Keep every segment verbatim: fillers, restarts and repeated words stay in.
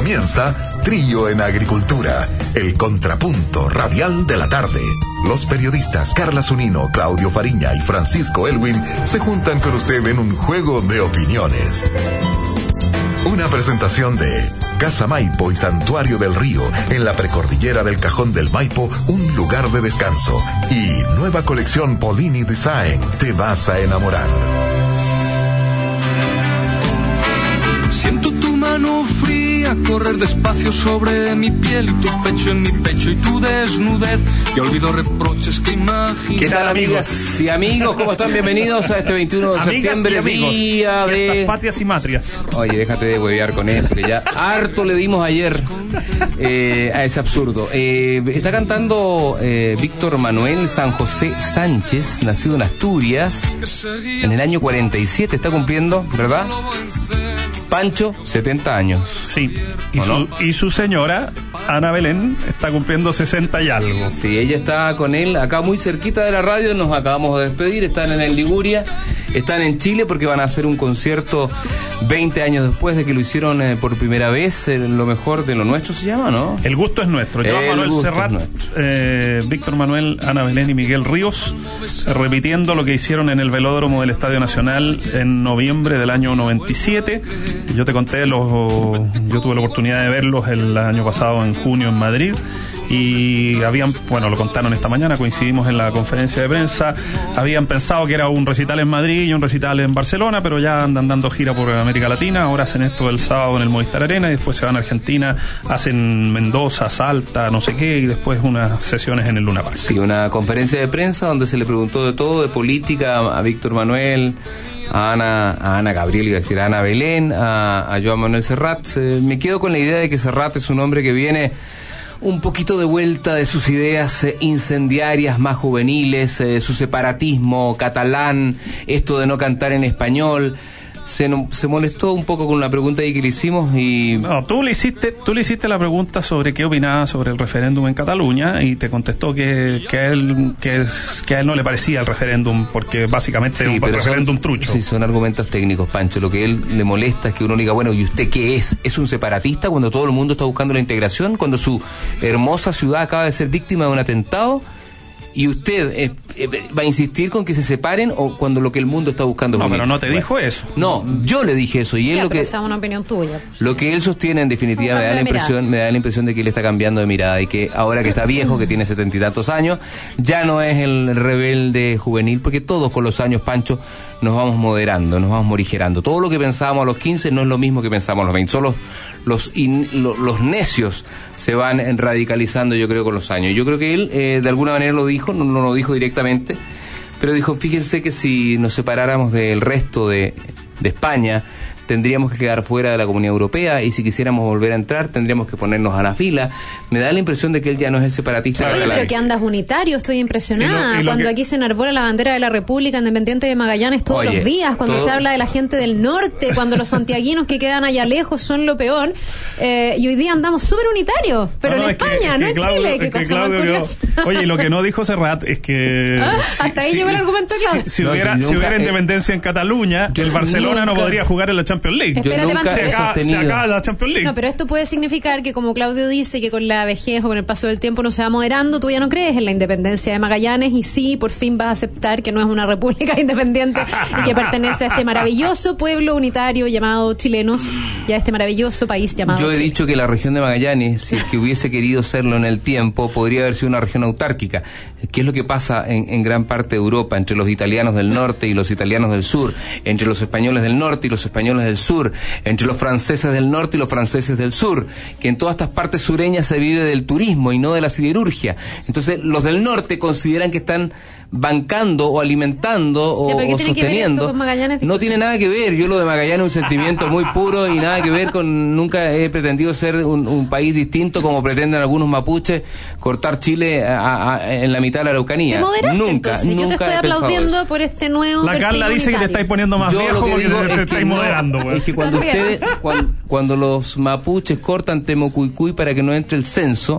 Comienza Trío en Agricultura, el contrapunto radial de la tarde. Los periodistas Carla Zunino, Claudio Fariña y Francisco Elwin se juntan con usted en un juego de opiniones. Una presentación de Casa Maipo y Santuario del Río, en la precordillera del Cajón del Maipo, un lugar de descanso. Y nueva colección Polini Design, te vas a enamorar. Siento tu mano fría correr despacio sobre mi piel y tu pecho en mi pecho y tu desnudez. Y olvido reproches que imagino. ¿Qué tal, amigas y amigos? ¿Cómo están? Bienvenidos a este veintiuno de septiembre, día de patrias y matrias. Oye, déjate de huevear con eso, que ya harto le dimos ayer eh, a ese absurdo. Eh, está cantando eh, Víctor Manuel San José Sánchez, nacido en Asturias, en el año cuarenta y siete, está cumpliendo, ¿verdad? Pancho, setenta años. Sí, y, su, no? y su señora, Ana Belén, está cumpliendo sesenta y algo. Sí, ella está con él acá muy cerquita de la radio, nos acabamos de despedir, están en el Liguria, están en Chile porque van a hacer un concierto veinte años después de que lo hicieron eh, por primera vez, eh, Lo Mejor de lo Nuestro se llama, ¿no? El gusto es nuestro. Joan Manuel Serrat, eh, Víctor Manuel, Ana Belén y Miguel Ríos, eh, repitiendo lo que hicieron en el velódromo del Estadio Nacional en noviembre del año noventa y siete. Yo te conté, los, yo tuve la oportunidad de verlos el año pasado en junio en Madrid y habían, bueno, lo contaron esta mañana, coincidimos en la conferencia de prensa, habían pensado que era un recital en Madrid y un recital en Barcelona, pero ya andan dando gira por América Latina, ahora hacen esto el sábado en el Movistar Arena y después se van a Argentina, hacen Mendoza, Salta, no sé qué, y después unas sesiones en el Luna Park. Sí, una conferencia de prensa donde se le preguntó de todo, de política, a Víctor Manuel, a Ana, a Ana Gabriel, iba a decir a Ana Belén, a, a Joan Manuel Serrat. Eh, me quedo con la idea de que Serrat es un hombre que viene un poquito de vuelta de sus ideas eh, incendiarias más juveniles, eh, su separatismo catalán, esto de no cantar en español. Se, no, se molestó un poco con la pregunta ahí que le hicimos y... No, tú le hiciste tú le hiciste la pregunta sobre qué opinaba sobre el referéndum en Cataluña y te contestó que, que, a, él, que, que a él no le parecía el referéndum porque básicamente sí, es un referéndum son, trucho. Sí, son argumentos técnicos, Pancho. Lo que él le molesta es que uno le diga, bueno, ¿y usted qué es? ¿Es un separatista cuando todo el mundo está buscando la integración? Cuando su hermosa ciudad acaba de ser víctima de un atentado... ¿Y usted eh, eh, va a insistir con que se separen o cuando lo que el mundo está buscando es No, unirse? pero no te bueno, dijo eso. No, yo le dije eso y él ya, lo pero que esa es una opinión tuya. Lo que él sostiene en definitiva me da la impresión, me da la impresión de que él está cambiando de mirada y que ahora que está viejo, que tiene setenta y tantos años, ya no es el rebelde juvenil, porque todos con los años, Pancho, nos vamos moderando, nos vamos morigerando. Todo lo que pensábamos a los quince no es lo mismo que pensábamos a los veinte. Solo los in, lo, los necios se van radicalizando, yo creo, con los años. Yo creo que él eh, de alguna manera lo dijo, no, no lo dijo directamente, pero dijo, fíjense que si nos separáramos del resto de, de España, tendríamos que quedar fuera de la Comunidad Europea y si quisiéramos volver a entrar tendríamos que ponernos a la fila. Me da la impresión de que él ya no es el separatista. Oye, pero que andas unitario, estoy impresionada. Y lo, y lo cuando que... aquí se enarbola la bandera de la República Independiente de Magallanes todos Oye, los días, cuando todo... se habla de la gente del norte, cuando los santiaguinos que quedan allá lejos son lo peor, eh, y hoy día andamos súper unitarios, pero no, no, en España, que, no en Claudio, Chile, que cosa más curiosa. Oye, y lo que no dijo Serrat es que... ¿Ah? Si, Hasta ahí si, llegó el argumento claro. Si, si, no, hubiera, si, nunca, si hubiera independencia eh, en Cataluña, el Barcelona nunca, no podría jugar en la Champions League. Espérate, yo nunca se acaba, se acaba la Champions League. No, pero esto puede significar que, como Claudio dice, que con la vejez o con el paso del tiempo no se va moderando, tú ya no crees en la independencia de Magallanes y sí, por fin vas a aceptar que no es una república independiente y que pertenece a este maravilloso pueblo unitario llamado chilenos y a este maravilloso país llamado Yo he Chile. dicho que la región de Magallanes, si es que hubiese querido serlo en el tiempo, podría haber sido una región autárquica. ¿Qué es lo que pasa en, en gran parte de Europa entre los italianos del norte y los italianos del sur, entre los españoles del norte y los españoles del sur, entre los franceses del norte y los franceses del sur, que en todas estas partes sureñas se vive del turismo y no de la siderurgia? Entonces los del norte consideran que están bancando o alimentando o, ya, o sosteniendo. No tiene nada que ver. Yo lo de Magallanes es un sentimiento muy puro y nada que ver con... Nunca he pretendido ser un, un país distinto como pretenden algunos mapuches cortar Chile a, a, en la mitad de la Araucanía. ¿Te moderaste, nunca, entonces? nunca Yo te estoy aplaudiendo por este nuevo La Carla dice unitario. Que te estáis poniendo más Yo viejo porque te, te estáis no, moderando. Pues. Es que cuando ustedes, cuando, cuando los mapuches cortan Temocuicuy para que no entre el censo,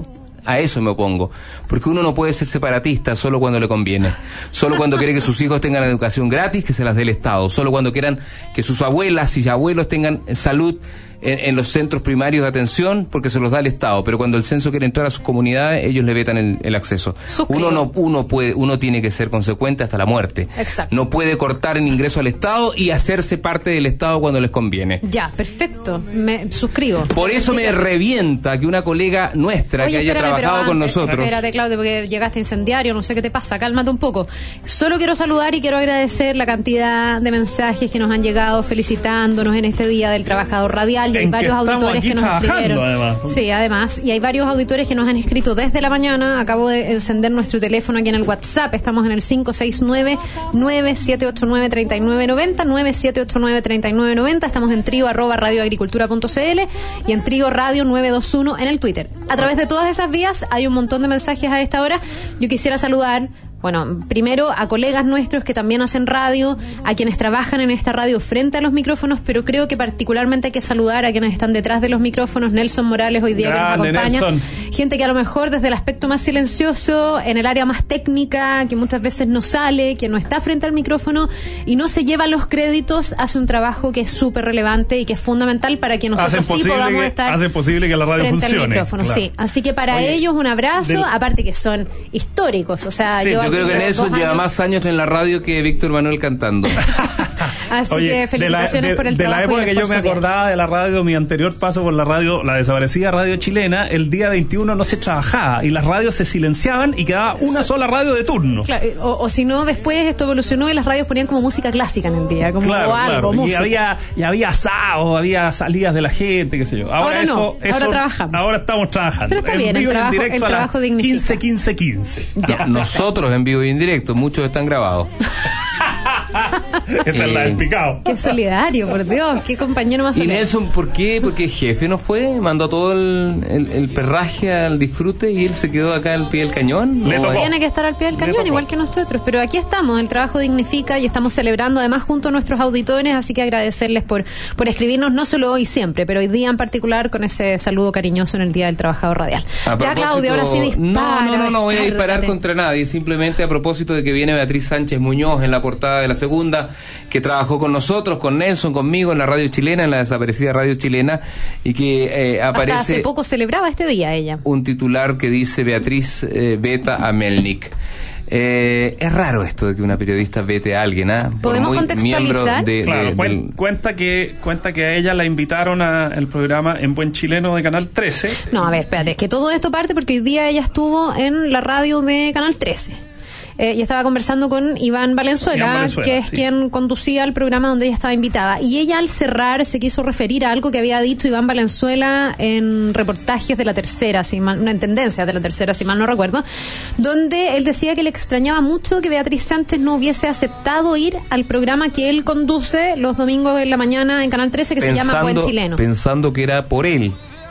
A eso me opongo. Porque uno no puede ser separatista solo cuando le conviene. Solo cuando quiere que sus hijos tengan educación gratis, que se las dé el Estado. Solo cuando quieran que sus abuelas y abuelos tengan salud en, en los centros primarios de atención, porque se los da el Estado. Pero cuando el censo quiere entrar a sus comunidades, ellos le vetan el, el acceso. Uno no, uno puede, uno tiene que ser consecuente hasta la muerte. Exacto. No puede cortar el ingreso al Estado y hacerse parte del Estado cuando les conviene. Ya, perfecto. Me suscribo. Por eso me revienta que una colega nuestra Oye, que haya espérame, trabajado antes, con nosotros. Espérate, Claudio, porque llegaste incendiario, no sé qué te pasa, cálmate un poco. Solo quiero saludar y quiero agradecer la cantidad de mensajes que nos han llegado felicitándonos en este Día del Trabajador Radial. Y hay varios auditores que nos escribieron. Además. Sí, además. Y hay varios auditores que nos han escrito desde la mañana. Acabo de encender nuestro teléfono aquí en el WhatsApp. Estamos en el cinco seis nueve, nueve siete ocho nueve, tres nueve nueve cero, nueve siete ocho nueve, tres nueve nueve cero. Estamos en trio arroba radioagricultura punto cl y en trio radio nueve dos uno en el Twitter. A través de todas esas vías hay un montón de mensajes a esta hora. Yo quisiera saludar, bueno, primero a colegas nuestros que también hacen radio, a quienes trabajan en esta radio frente a los micrófonos, pero creo que particularmente hay que saludar a quienes están detrás de los micrófonos. Nelson Morales hoy día Grande, que nos acompaña. Nelson. Gente que a lo mejor desde el aspecto más silencioso, en el área más técnica, que muchas veces no sale, que no está frente al micrófono y no se lleva los créditos, hace un trabajo que es súper relevante y que es fundamental para que nosotros sí podamos que, estar hace posible que la radio frente funcione, al micrófono. claro. Sí, así que para Oye, ellos un abrazo, del... aparte que son históricos, o sea, Sí, yo, yo creo que Nelson lleva años... más años en la radio que Víctor Manuel cantando. Así Oye, que felicitaciones de la, de, por el de trabajo. De la época y el que yo me acordaba de la radio, mi anterior paso por la radio, la desaparecida radio chilena, el día veintiuno no se trabajaba y las radios se silenciaban y quedaba una sola radio de turno. Claro, o, o si no, después esto evolucionó y las radios ponían como música clásica en el día, como claro, algo, claro. música. Y había, y había asados, había salidas de la gente, qué sé yo. Ahora, Ahora eso, no, eso, ahora trabajamos. Ahora estamos trabajando. Pero está en bien, el vivo y en trabajo, directo el a las trabajo dignifica. quince, quince, quince. Ya. Nosotros en vivo y en directo, muchos están grabados. Esa es la del picado. Qué solidario, por Dios, qué compañero más Y solidario. Nelson, ¿por qué? Porque el jefe no fue, mandó todo el, el, el perraje al disfrute y él se quedó acá al pie del cañón. Le ¿O tocó. Tiene que estar al pie del cañón, igual que nosotros, pero aquí estamos, el trabajo dignifica y estamos celebrando además junto a nuestros auditores, así que agradecerles por, por escribirnos, no solo hoy siempre, pero hoy día en particular con ese saludo cariñoso en el Día del Trabajador Radial. A Ya, Claudio, ahora sí dispara. No, no, no, no voy a disparar descárgate. contra nadie, simplemente a propósito de que viene Beatriz Sánchez Muñoz en la portada de La Segunda, que trabajó con nosotros, con Nelson, conmigo en la radio chilena, en la desaparecida radio chilena, y que eh, aparece... Hasta hace poco celebraba este día ella. Un titular que dice Beatriz eh, veta a Melnik. Eh, es raro esto de que una periodista vete a alguien, ¿ah? ¿eh? ¿Podemos contextualizar? De, Claro, de, cuen- del... cuenta que cuenta que a ella la invitaron al programa En Buen Chileno de Canal trece. No, a ver, espérate, que todo esto parte porque hoy día ella estuvo en la radio de Canal trece. Eh, y estaba conversando con Iván Valenzuela, Iván Valenzuela, que es sí. quien conducía el programa donde ella estaba invitada. Y ella al cerrar se quiso referir a algo que había dicho Iván Valenzuela en reportajes de La Tercera, si mal, en tendencias de La Tercera, si mal no recuerdo, donde él decía que le extrañaba mucho que Beatriz Sánchez no hubiese aceptado ir al programa que él conduce los domingos en la mañana en Canal trece, que se llama Buen Chileno. Pensando que era por él.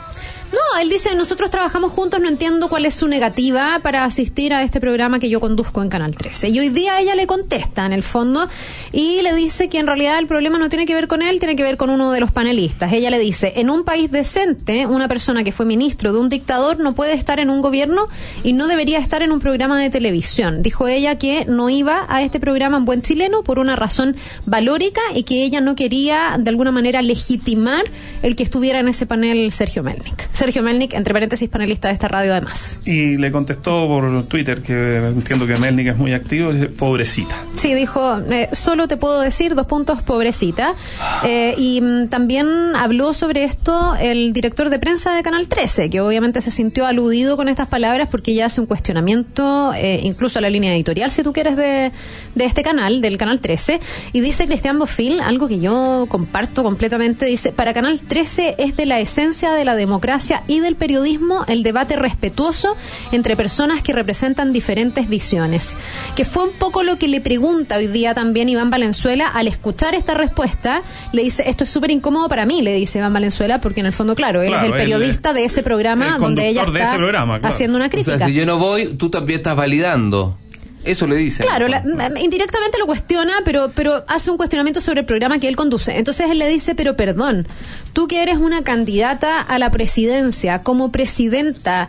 No, él dice, nosotros trabajamos juntos, no entiendo cuál es su negativa para asistir a este programa que yo conduzco en Canal trece. Y hoy día ella le contesta, en el fondo, y le dice que en realidad el problema no tiene que ver con él, tiene que ver con uno de los panelistas. Ella le dice, en un país decente, una persona que fue ministro de un dictador no puede estar en un gobierno y no debería estar en un programa de televisión. Dijo ella que no iba a este programa en Buen Chileno por una razón valórica y que ella no quería, de alguna manera, legitimar el que estuviera en ese panel Sergio Melnik. Sergio Melnik, entre paréntesis, panelista de esta radio además. Y le contestó por Twitter, que entiendo que Melnik es muy activo, dice, pobrecita. Sí, dijo, eh, solo te puedo decir dos puntos, pobrecita. Eh, y mm, también habló sobre esto el director de prensa de Canal trece, que obviamente se sintió aludido con estas palabras porque ella hace un cuestionamiento, eh, incluso a la línea editorial, si tú quieres, de, de este canal, del Canal trece. Y dice Cristian Bofil, algo que yo comparto completamente, dice, para Canal trece es de la esencia de la democracia y del periodismo el debate respetuoso entre personas que representan diferentes visiones. Que fue un poco lo que le pregunta hoy día también Iván Valenzuela al escuchar esta respuesta. Le dice, esto es súper incómodo para mí, le dice Iván Valenzuela, porque en el fondo, claro, él Claro, es el periodista el, de ese programa donde ella de está ese programa, claro. haciendo una crítica. O sea, si yo no voy, tú también estás validando. Eso le dice. Claro, la, indirectamente lo cuestiona, pero, pero hace un cuestionamiento sobre el programa que él conduce. Entonces él le dice, pero perdón, tú que eres una candidata a la presidencia, como presidenta,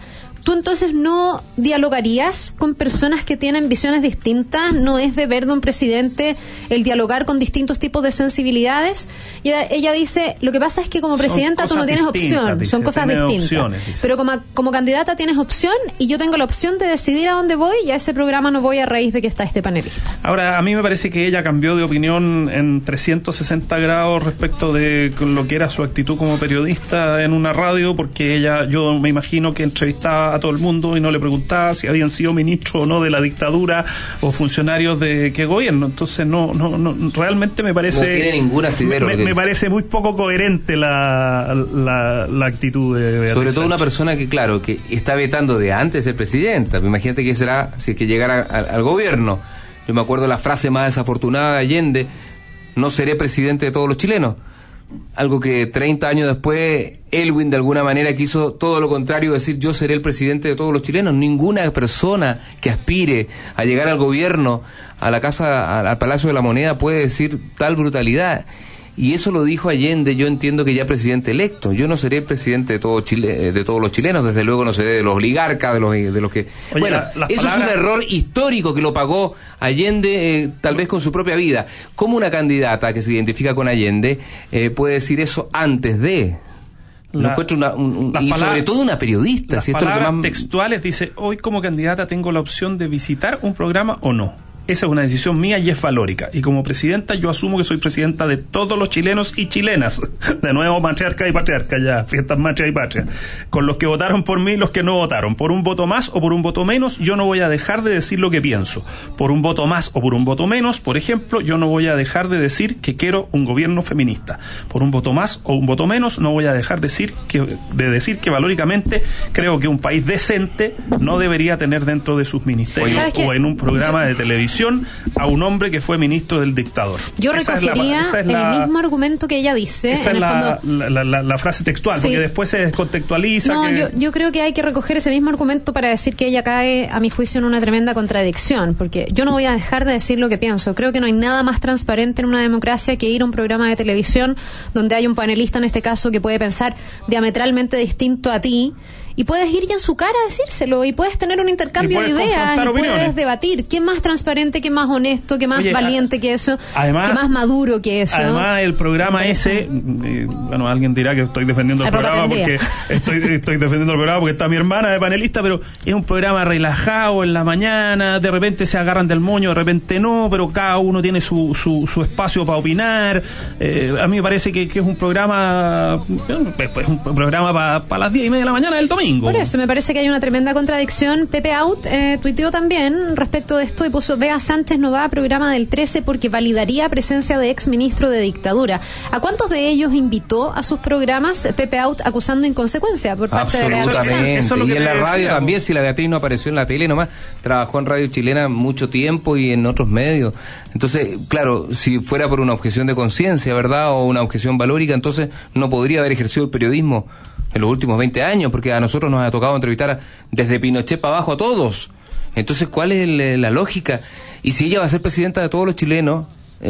¿Tú entonces no dialogarías con personas que tienen visiones distintas? ¿No es deber de un presidente el dialogar con distintos tipos de sensibilidades? Y ella, ella dice, lo que pasa es que como presidenta tú no tienes opción, dice, son cosas distintas. Opciones, pero como, como candidata tienes opción y yo tengo la opción de decidir a dónde voy y a ese programa no voy a raíz de que está este panelista. Ahora, a mí me parece que ella cambió de opinión en trescientos sesenta grados respecto de lo que era su actitud como periodista en una radio, porque ella, yo me imagino que entrevistaba a todo el mundo y no le preguntaba si habían sido ministros o no de la dictadura o funcionarios de qué gobierno. Entonces no, no, no realmente me parece no tiene ninguna cibero, me, me parece muy poco coherente la, la, la actitud de Beatriz sobre todo Sánchez. Una persona que claro que está vetando de antes ser presidenta. Imagínate que será si es que llegara al, al gobierno. Yo me acuerdo la frase más desafortunada de Allende: no seré presidente de todos los chilenos. Algo que treinta años después Elwin de alguna manera quiso todo lo contrario, decir yo seré el presidente de todos los chilenos. Ninguna persona que aspire a llegar al gobierno, a la casa, al Palacio de la Moneda, puede decir tal brutalidad. Y eso lo dijo Allende, yo entiendo que ya presidente electo. Yo no seré el presidente de todo Chile, de todos los chilenos, desde luego no seré de los oligarcas, de los de los que... Oye, bueno, la, eso palabras... es un error histórico que lo pagó Allende, eh, tal vez con su propia vida. ¿Cómo una candidata que se identifica con Allende eh, puede decir eso antes de...? La, encuentro una, un, un, y palabras, sobre todo una periodista. Las si esto palabras es lo que más... textuales dice, hoy como candidata tengo la opción de visitar un programa o no. Esa es una decisión mía y es valórica. Y como presidenta, yo asumo que soy presidenta de todos los chilenos y chilenas. De nuevo, matriarca y patriarca, ya, fiestas matria y patria. Con los que votaron por mí y los que no votaron. Por un voto más o por un voto menos, yo no voy a dejar de decir lo que pienso. Por un voto más o por un voto menos, por ejemplo, yo no voy a dejar de decir que quiero un gobierno feminista. Por un voto más o un voto menos, no voy a dejar de decir que, de decir que valóricamente creo que un país decente no debería tener dentro de sus ministerios o en un programa de televisión a un hombre que fue ministro del dictador. Yo esa recogería es la, es la, el mismo argumento que ella dice. Esa en es el la, fondo, la, la, la frase textual, sí. Porque después se descontextualiza. No, que... yo, yo creo que hay que recoger ese mismo argumento para decir que ella cae, a mi juicio, en una tremenda contradicción, porque yo no voy a dejar de decir lo que pienso. Creo que no hay nada más transparente en una democracia que ir a un programa de televisión donde hay un panelista, en este caso, que puede pensar diametralmente distinto a ti. Y puedes ir ya en su cara a decírselo y puedes tener un intercambio de ideas y opiniones. Puedes debatir. ¿Qué más transparente, qué más honesto, qué más Oye, valiente que eso, además, qué más maduro que eso? Además, el programa ese, eh, bueno, alguien dirá que estoy defendiendo el programa porque estoy, estoy defendiendo el programa porque está mi hermana de panelista, pero es un programa relajado en la mañana, de repente se agarran del moño, de repente no, pero cada uno tiene su, su, su espacio para opinar. Eh, a mí me parece que, que es un programa, pues, un programa para pa las diez y media de la mañana del domingo. Por eso me parece que hay una tremenda contradicción. Pepe Out eh, tuiteó también respecto de esto y puso: Bea Sánchez no va a programa del trece porque validaría presencia de ex ministro de dictadura. ¿A cuántos de ellos invitó a sus programas Pepe Out acusando inconsecuencia por parte de Beatriz Sánchez? Eso es lo que y en la radio decía, también, si la Beatriz no apareció en la tele nomás, trabajó en Radio Chilena mucho tiempo y en otros medios. Entonces, claro, si fuera por una objeción de conciencia, ¿verdad? O una objeción valórica, entonces no podría haber ejercido el periodismo en los últimos veinte años, porque a nosotros nos ha tocado entrevistar a, desde Pinochet para abajo a todos. Entonces, ¿cuál es el, la lógica? Y si ella va a ser presidenta de todos los chilenos,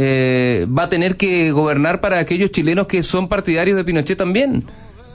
eh, va a tener que gobernar para aquellos chilenos que son partidarios de Pinochet también.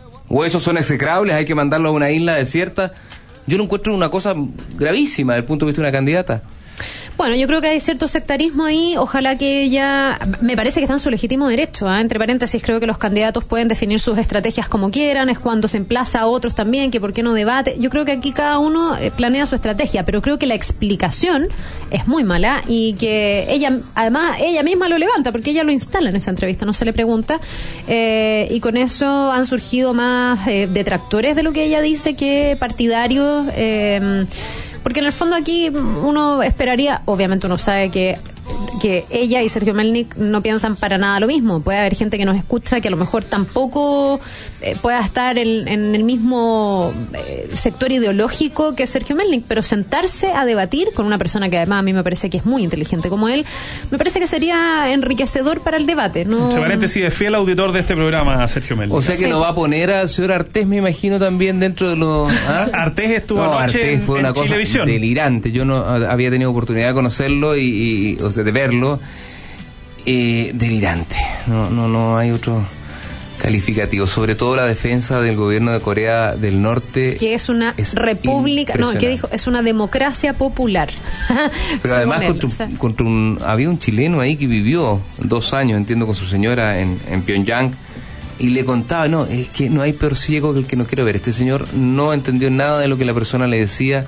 O esos son execrables, hay que mandarlos a una isla desierta. Yo lo encuentro una cosa gravísima desde el punto de vista de una candidata. Bueno, yo creo que hay cierto sectarismo ahí. Ojalá que ella... Me parece que está en su legítimo derecho. ¿eh? Entre paréntesis, creo que los candidatos pueden definir sus estrategias como quieran. Es cuando se emplaza a otros también, que por qué no debate. Yo creo que aquí cada uno planea su estrategia, pero creo que la explicación es muy mala y que ella, además, ella misma lo levanta, porque ella lo instala en esa entrevista, no se le pregunta. Eh, y con eso han surgido más eh, detractores de lo que ella dice que partidarios... Eh, Porque en el fondo aquí uno esperaría, obviamente uno sabe que que ella y Sergio Melnik no piensan para nada lo mismo. Puede haber gente que nos escucha que a lo mejor tampoco eh, pueda estar en, en el mismo eh, sector ideológico que Sergio Melnik, pero sentarse a debatir con una persona que además a mí me parece que es muy inteligente como él, me parece que sería enriquecedor para el debate. ¿no? Entre paréntesis, es fiel auditor de este programa, Sergio Melnik. O sea que sí. Lo va a poner al señor Artés, me imagino, también dentro de los... ¿ah? Artés estuvo no, anoche Artés en, fue una en cosa Chilevisión. Delirante. Yo no había tenido oportunidad de conocerlo y, y o sea, de verlo. Eh, delirante. No, no, no hay otro... calificativos, sobre todo la defensa del gobierno de Corea del Norte. Que es una es república, no, ¿qué dijo? Es una democracia popular. Pero además contra, o sea, contra un, había un chileno ahí que vivió dos años, entiendo, con su señora en, en Pyongyang, y le contaba, no, es que no hay peor ciego que el que no quiere ver. Este señor no entendió nada de lo que la persona le decía.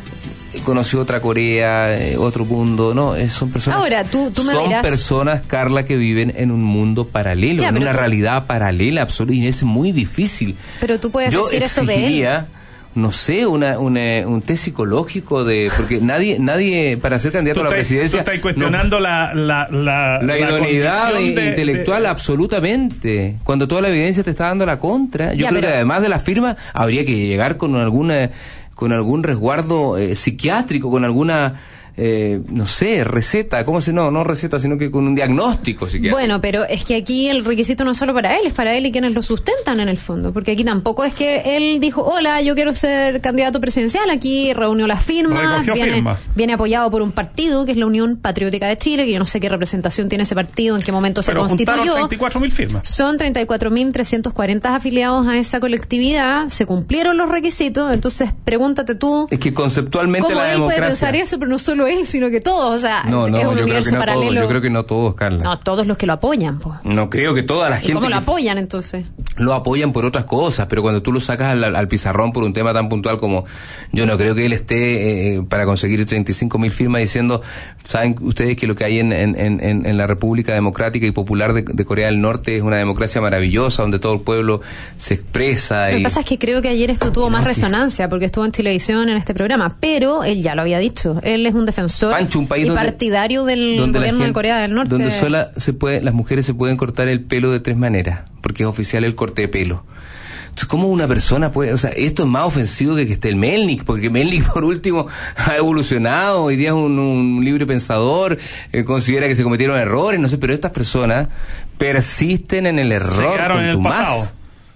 Conoció otra Corea, eh, otro mundo, no, eh, son personas. Ahora, tú, tú me son dirás... personas, Carla, que viven en un mundo paralelo, ya, en una tú... realidad paralela absoluta, y es muy difícil. Pero tú puedes Yo decir eso de él. No sé, una, una, un test psicológico de... Porque nadie, nadie para ser candidato a la presidencia... Tú estás cuestionando no, la, la, la... La idoneidad de, de, intelectual, de... absolutamente. Cuando toda la evidencia te está dando la contra. Yo ya, creo pero... que además de la firma, habría que llegar con alguna... con algún resguardo eh, psiquiátrico, con alguna, eh, no sé, receta, ¿cómo se? No, no receta, sino que con un diagnóstico psiquiátrico. Bueno, pero es que aquí el requisito no es solo para él, es para él y quienes lo sustentan en el fondo, porque aquí tampoco es que él dijo, hola, yo quiero ser candidato presidencial, aquí reunió las firmas, viene, firma. viene apoyado por un partido, que es la Unión Patriótica de Chile, que yo no sé qué representación tiene ese partido, en qué momento pero se constituyó. treinta y cuatro mil firmas. Son treinta y cuatro mil trescientos cuarenta afiliados a esa colectividad, se cumplieron los requisitos, entonces pregúntate tú... Es que conceptualmente ¿cómo la él democracia... puede pensar eso, pero no solo él, sino que todos, o sea, no, no, es un yo universo creo que no paralelo. Todos, yo creo que no todos, Carla. No, todos los que lo apoyan, pues. No creo que toda la gente... ¿Cómo lo que... apoyan, entonces? Lo apoyan por otras cosas, pero cuando tú lo sacas al, al pizarrón por un tema tan puntual como... Yo no creo que él esté eh, para conseguir treinta y cinco mil firmas diciendo, ¿saben ustedes que lo que hay en, en, en, en la República Democrática y Popular de, de Corea del Norte es una democracia maravillosa, donde todo el pueblo se expresa? Lo y... que pasa es que creo que ayer esto tuvo más resonancia, porque estuvo en televisión en este programa, pero él ya lo había dicho, él es un defensor Pancho, un país y donde, partidario del gobierno gente, de Corea del Norte. Donde sola se puede, las mujeres se pueden cortar el pelo de tres maneras, porque es oficial el corte de pelo. Entonces, ¿cómo una persona puede...? O sea, esto es más ofensivo que que esté el Melnik, porque Melnik, por último, ha evolucionado, hoy día es un, un libre pensador, eh, considera que se cometieron errores, no sé, pero estas personas persisten en el error. Se quedaron en el pasado.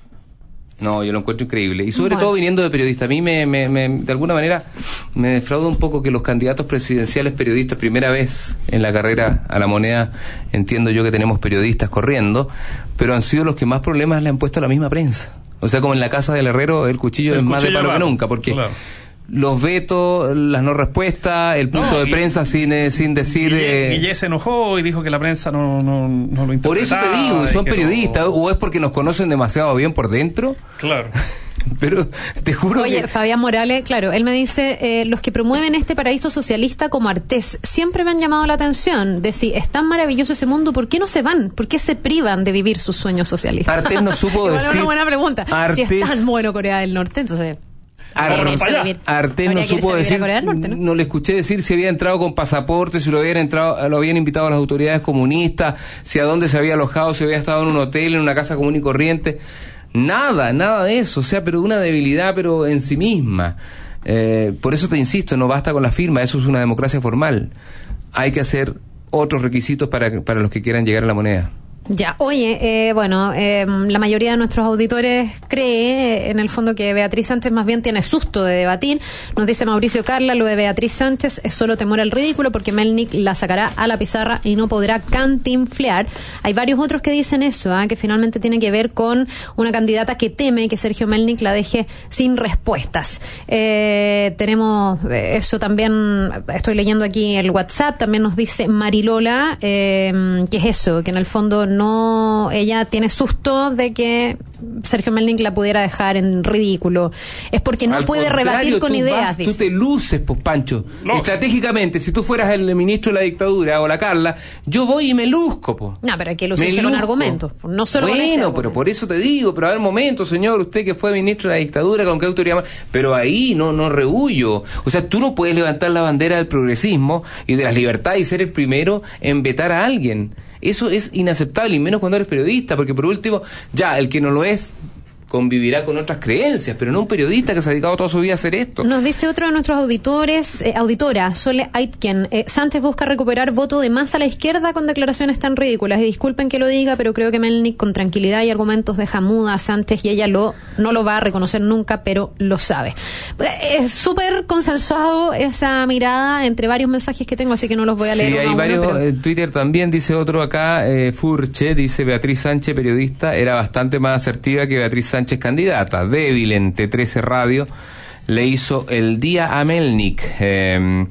No, yo lo encuentro increíble. Y sobre bueno. todo viniendo de periodista. A mí, me, me, me, de alguna manera, me defrauda un poco que los candidatos presidenciales periodistas, primera vez en la carrera a la moneda, entiendo yo que tenemos periodistas corriendo, pero han sido los que más problemas le han puesto a la misma prensa. O sea, como en la casa del herrero, el cuchillo el es más de palo que nunca, porque... Claro. Los vetos, las no respuestas, el punto no, de prensa sin, sin decir... Guille, Guille se enojó y dijo que la prensa no, no, no lo interpretaba. Por eso te digo, son periodistas, no... o es porque nos conocen demasiado bien por dentro. Claro. Pero te juro Oye, que... Fabián Morales, claro, él me dice, eh, los que promueven este paraíso socialista como Artés siempre me han llamado la atención de si es tan maravilloso ese mundo, ¿por qué no se van? ¿Por qué se privan de vivir sus sueños socialistas? Artés no supo decir... Bueno, una buena pregunta. Artés... Si es tan bueno Corea del Norte, entonces... Artés no supo decir, Norte, ¿no? no le escuché decir si había entrado con pasaporte, si lo habían entrado, lo habían invitado a las autoridades comunistas, si a dónde se había alojado, si había estado en un hotel, en una casa común y corriente. Nada, nada de eso, o sea, pero una debilidad, pero en sí misma. Eh, por eso te insisto, no basta con la firma, eso es una democracia formal. Hay que hacer otros requisitos para, para los que quieran llegar a la moneda. Ya, oye, eh, bueno, eh, la mayoría de nuestros auditores cree, en el fondo, que Beatriz Sánchez más bien tiene susto de debatir. Nos dice Mauricio Carla, lo de Beatriz Sánchez es solo temor al ridículo porque Melnik la sacará a la pizarra y no podrá cantinflear. Hay varios otros que dicen eso, ¿eh? que finalmente tiene que ver con una candidata que teme que Sergio Melnik la deje sin respuestas. Eh, tenemos eso también, estoy leyendo aquí el WhatsApp, también nos dice Marilola, eh, que es eso, que en el fondo no, ella tiene susto de que Sergio Melnik la pudiera dejar en ridículo. Es porque no Al puede rebatir con ideas. Vas, tú te luces, pues, Pancho. No. Estratégicamente, si tú fueras el ministro de la dictadura o la Carla, yo voy y me luzco, pues. No, pero hay que lucirse con argumentos. No solo bueno, con ese, pero por eso te digo, pero a ver, momento, señor, usted que fue ministro de la dictadura, ¿con qué autoridad más? Pero ahí no, no rehuyo. O sea, tú no puedes levantar la bandera del progresismo y de las libertades y ser el primero en vetar a alguien. Eso es inaceptable, y menos cuando eres periodista, porque por último, ya, el que no lo es, convivirá con otras creencias, pero no un periodista que se ha dedicado toda su vida a hacer esto. Nos dice otro de nuestros auditores, eh, auditora, Sole Aitken, eh, Sánchez busca recuperar voto de más a la izquierda con declaraciones tan ridículas. Y disculpen que lo diga, pero creo que Melnik con tranquilidad y argumentos deja muda a Sánchez y ella lo no lo va a reconocer nunca, pero lo sabe. Es súper consensuado esa mirada entre varios mensajes que tengo, así que no los voy a leer. Sí, uno hay a uno, varios. pero... En Twitter también dice otro acá, eh, Furche, dice Beatriz Sánchez, periodista, era bastante más asertiva que Beatriz Sánchez candidata. Débil en T trece Radio le hizo el día a Melnik. Eh,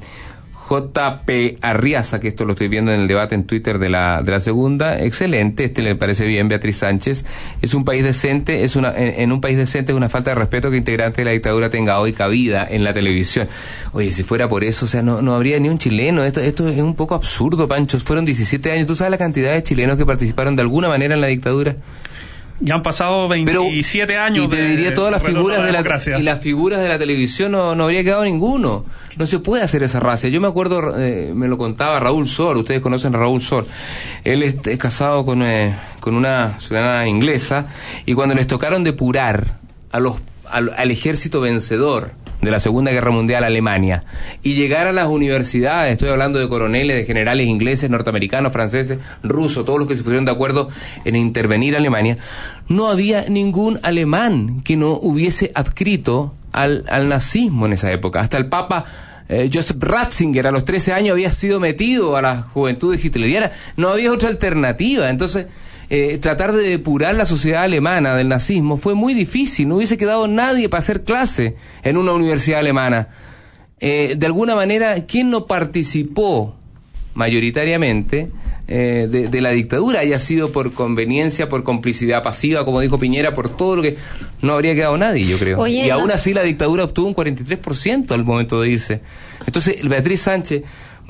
J P Arriaza, que esto lo estoy viendo en el debate en Twitter de la de la segunda, excelente, este le parece bien, Beatriz Sánchez. Es un país decente, es una en, en un país decente es una falta de respeto que integrante de la dictadura tenga hoy cabida en la televisión. Oye, si fuera por eso, o sea, no no habría ni un chileno. Esto esto es un poco absurdo, Pancho. Fueron diecisiete años. ¿Tú sabes la cantidad de chilenos que participaron de alguna manera en la dictadura? Ya han pasado veintisiete Pero, años. Y te de, diría todas las figuras de la, la y las figuras de la televisión no, no habría quedado ninguno. No se puede hacer esa racia. Yo me acuerdo, eh, me lo contaba Raúl Sor, ustedes conocen a Raúl Sor. Él es, es casado con, eh, con una ciudadana inglesa, y cuando les tocaron depurar a los al, al ejército vencedor de la Segunda Guerra Mundial, Alemania, y llegar a las universidades, estoy hablando de coroneles, de generales ingleses, norteamericanos, franceses, rusos, todos los que se pusieron de acuerdo en intervenir a Alemania, no había ningún alemán que no hubiese adscrito al, al nazismo en esa época. Hasta el Papa eh, Joseph Ratzinger a los trece años había sido metido a la juventud hitleriana. No había otra alternativa. Entonces, Eh, tratar de depurar la sociedad alemana del nazismo fue muy difícil. No hubiese quedado nadie para hacer clase en una universidad alemana. Eh, de alguna manera, ¿quién no participó mayoritariamente eh, de, de la dictadura? Haya sido por conveniencia, por complicidad pasiva, como dijo Piñera, por todo lo que... No habría quedado nadie, yo creo. Oye, y aún no... así la dictadura obtuvo un cuarenta y tres por ciento al momento de irse. Entonces, Beatriz Sánchez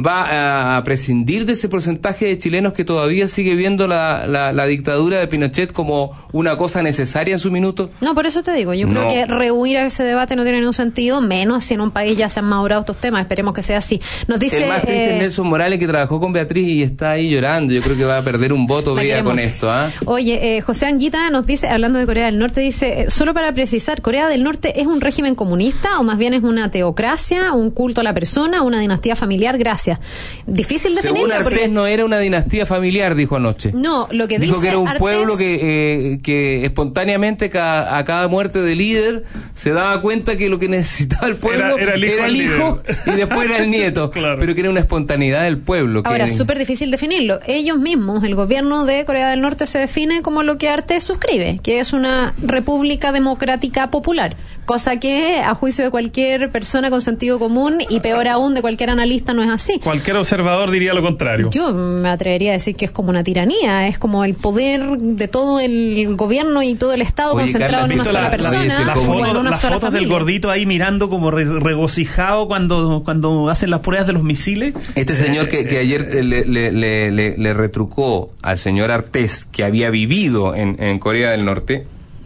va a prescindir de ese porcentaje de chilenos que todavía sigue viendo la, la, la dictadura de Pinochet como una cosa necesaria en su minuto. No, por eso te digo, yo no. creo que rehuir a ese debate no tiene ningún sentido, menos si en un país ya se han madurado estos temas. Esperemos que sea así. Nos dice, el más triste eh, es Nelson Morales, que trabajó con Beatriz y está ahí llorando. Yo creo que va a perder un voto vía con esto. ¿ah? Oye, eh, José Anguita nos dice, hablando de Corea del Norte, dice, eh, solo para precisar, ¿Corea del Norte es un régimen comunista o más bien es una teocracia, un culto a la persona, una dinastía familiar? Gracias. Difícil definirlo. Según Artés, porque... no era una dinastía familiar, dijo anoche. No, lo que dijo dice que era un Artés... pueblo que, eh, que espontáneamente cada, a cada muerte de líder se daba cuenta que lo que necesitaba el pueblo era, era el hijo, era el hijo y después era el nieto, claro. Pero que era una espontaneidad del pueblo. Ahora, es súper difícil definirlo. Ellos mismos, el gobierno de Corea del Norte se define como lo que Artés suscribe, que es una república democrática popular, cosa que a juicio de cualquier persona con sentido común y peor aún de cualquier analista no es así. Cualquier observador diría lo contrario. Yo me atrevería a decir que es como una tiranía, es como el poder de todo el gobierno y todo el Estado. Oye, concentrado Carla, en una sola la, persona. La, la foto, o en una las sola fotos familia. Del gordito ahí mirando como re, regocijado cuando, cuando hacen las pruebas de los misiles. Este señor que, que ayer eh, le, le, le, le, le retrucó al señor Artés, que había vivido en, en Corea del Norte,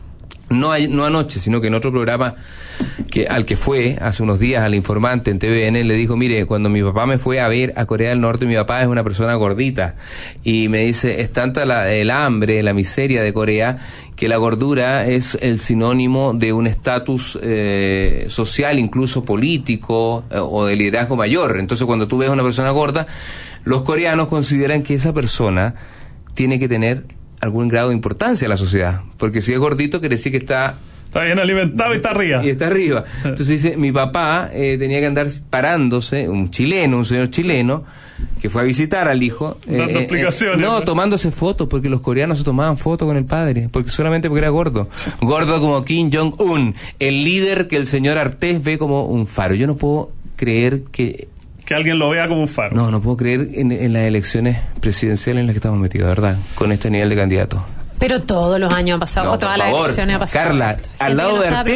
no, hay, no anoche, sino que en otro programa que al que fue hace unos días al Informante en T V N, le dijo, mire, cuando mi papá me fue a ver a Corea del Norte, mi papá es una persona gordita, y me dice, es tanta la, el hambre, la miseria de Corea, que la gordura es el sinónimo de un estatus eh, social, incluso político, eh, o de liderazgo mayor. Entonces, cuando tú ves a una persona gorda, los coreanos consideran que esa persona tiene que tener algún grado de importancia en la sociedad, porque si es gordito quiere decir que está Está bien alimentado y está arriba. Y está arriba. Entonces dice, mi papá eh, tenía que andar parándose, un chileno, un señor chileno, que fue a visitar al hijo. Dando eh, explicaciones. Eh, no, tomándose fotos, porque los coreanos se tomaban fotos con el padre, porque solamente porque era gordo. Gordo como Kim Jong-un, el líder que el señor Artés ve como un faro. Yo no puedo creer que... Que alguien lo vea como un faro. No, no puedo creer en, en las elecciones presidenciales en las que estamos metidos, ¿verdad? Con este nivel de candidatos. Pero todos los años han pasado, no, todas las elecciones han pasado. Carla, al lado de Artés,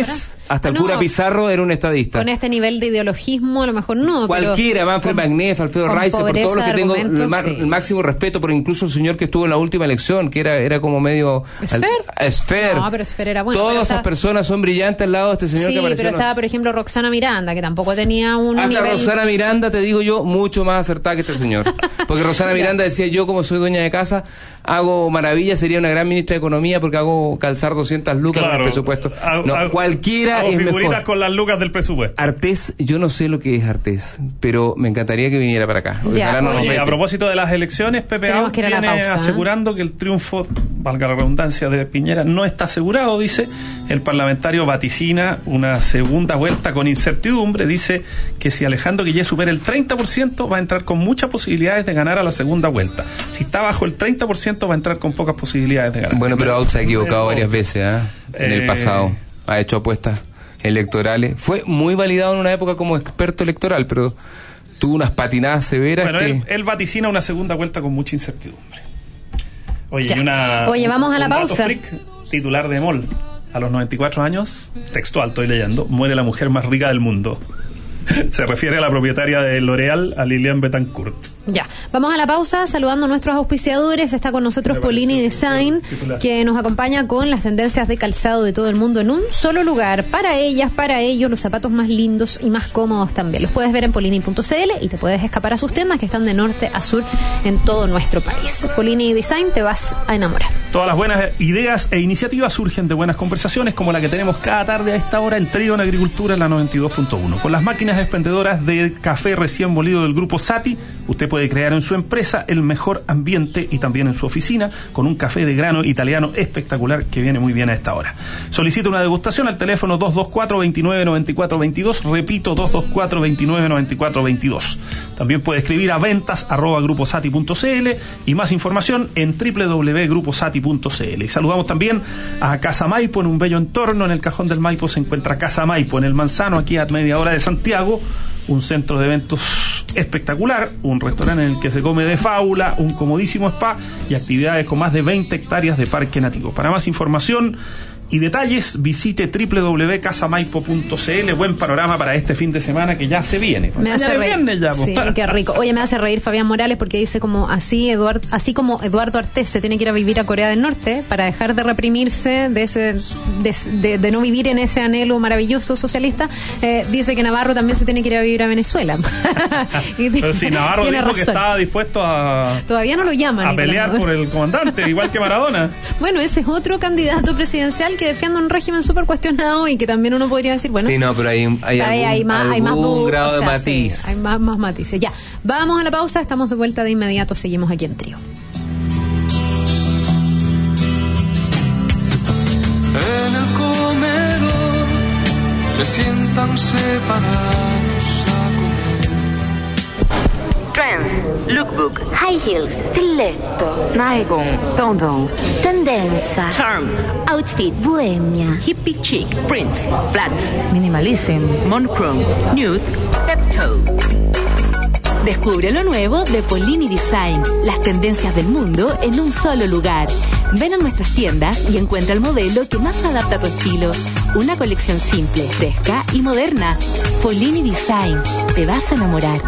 hasta el no, cura Pizarro era un estadista. Con este nivel de ideologismo, a lo mejor no. Cualquiera, Manfred Magnef, Alfredo Reiser, por todos los que tengo el, ma sí. el máximo respeto, por incluso el señor que estuvo en la última elección, que era, era como medio... ¿Esfer? Esfer. No, pero Esfer era bueno. Todas esas estaba... personas son brillantes al lado de este señor sí, que apareció. Sí, pero estaba, por ejemplo, Roxana Miranda, que tampoco tenía un hasta nivel... Roxana Miranda, te digo yo, mucho más acertada que este señor. Porque Roxana Miranda decía, yo como soy dueña de casa, hago maravillas, sería una gran ministra de Economía porque hago calzar doscientas lucas claro, en el presupuesto. Hago, no, hago, cualquiera hago es figuritas mejor. Con las lucas del presupuesto. Artés, yo no sé lo que es Artés, pero me encantaría que viniera para acá. Ya, no oye, a propósito de las elecciones, Pepe Out viene pausa, asegurando ¿eh? que el triunfo, valga la redundancia, de Piñera no está asegurado, dice. El parlamentario vaticina una segunda vuelta con incertidumbre. Dice que si Alejandro Guillé supera el treinta por ciento va a entrar con muchas posibilidades de ganar a la segunda vuelta. Si está bajo el treinta por ciento va a entrar con pocas posibilidades de ganar. Bueno, pero Out se ha equivocado varias veces ¿eh? en eh, el pasado. Ha hecho apuestas electorales. Fue muy validado en una época como experto electoral, pero tuvo unas patinadas severas. Bueno, que... él, él vaticina una segunda vuelta con mucha incertidumbre. Oye, ya. y una, Oye, vamos a la pausa. Freak, titular de M O L. A los noventa y cuatro años, textual estoy leyendo, muere la mujer más rica del mundo. Se refiere a la propietaria de L'Oréal, a Lilian Betancourt. Ya, vamos a la pausa saludando a nuestros auspiciadores. Está con nosotros Polini Design, que nos acompaña con las tendencias de calzado de todo el mundo en un solo lugar. Para ellas, para ellos, los zapatos más lindos y más cómodos también. Los puedes ver en polini punto c l y te puedes escapar a sus tiendas que están de norte a sur en todo nuestro país. Polini Design, te vas a enamorar. Todas las buenas ideas e iniciativas surgen de buenas conversaciones como la que tenemos cada tarde a esta hora en Trío en Agricultura en la noventa y dos punto uno. Con las máquinas expendedoras de café recién molido del grupo Sati, usted puede crear en su empresa el mejor ambiente y también en su oficina con un café de grano italiano espectacular que viene muy bien a esta hora. Solicita una degustación al teléfono dos dos cuatro, dos nueve nueve cuatro dos dos, repito, dos dos cuatro, dos nueve nueve cuatro dos dos. También puede escribir a ventas arroba gruposati punto c l y más información en doble u doble u doble u punto gruposati punto c l. Y saludamos también a Casa Maipo en un bello entorno. En el cajón del Maipo se encuentra Casa Maipo en el Manzano, aquí a media hora de Santiago. Un centro de eventos espectacular, un restaurante en el que se come de fábula, un comodísimo spa y actividades con más de veinte hectáreas de parque nativo. Para más información y detalles, visite doble u doble u doble u punto casa maipo punto c l. Buen panorama para este fin de semana que ya se viene. Me hace reír. Viernes ya, sí, qué rico. Oye, me hace reír Fabián Morales porque dice como así Eduardo, así como Eduardo Artés se tiene que ir a vivir a Corea del Norte para dejar de reprimirse, de ese, de, de, de no vivir en ese anhelo maravilloso socialista. Eh, dice que Navarro también se tiene que ir a vivir a Venezuela. Pero si Navarro dijo razón. que estaba dispuesto a todavía no lo llaman a pelear por el comandante, igual que Maradona. Bueno, ese es otro candidato presidencial que defiende un régimen súper cuestionado y que también uno podría decir, bueno, sí, no, pero hay, hay, algún, hay más, algún hay más du- grado o sea, de matiz. Sí, hay más, más matices. Ya, vamos a la pausa, estamos de vuelta de inmediato, seguimos aquí en Trío. En el comedor le sientan separados a comer. Trends, lookbook, high heels, stiletto, nylon, tendance, tendenza, charm, outfit, bohemia, hippie chic, prints, flats, minimalism, monochrome, nude, step-toe. Descubre lo nuevo de Polini Design, las tendencias del mundo en un solo lugar. Ven a nuestras tiendas y encuentra el modelo que más se adapta a tu estilo. Una colección simple, fresca y moderna. Polini Design, te vas a enamorar.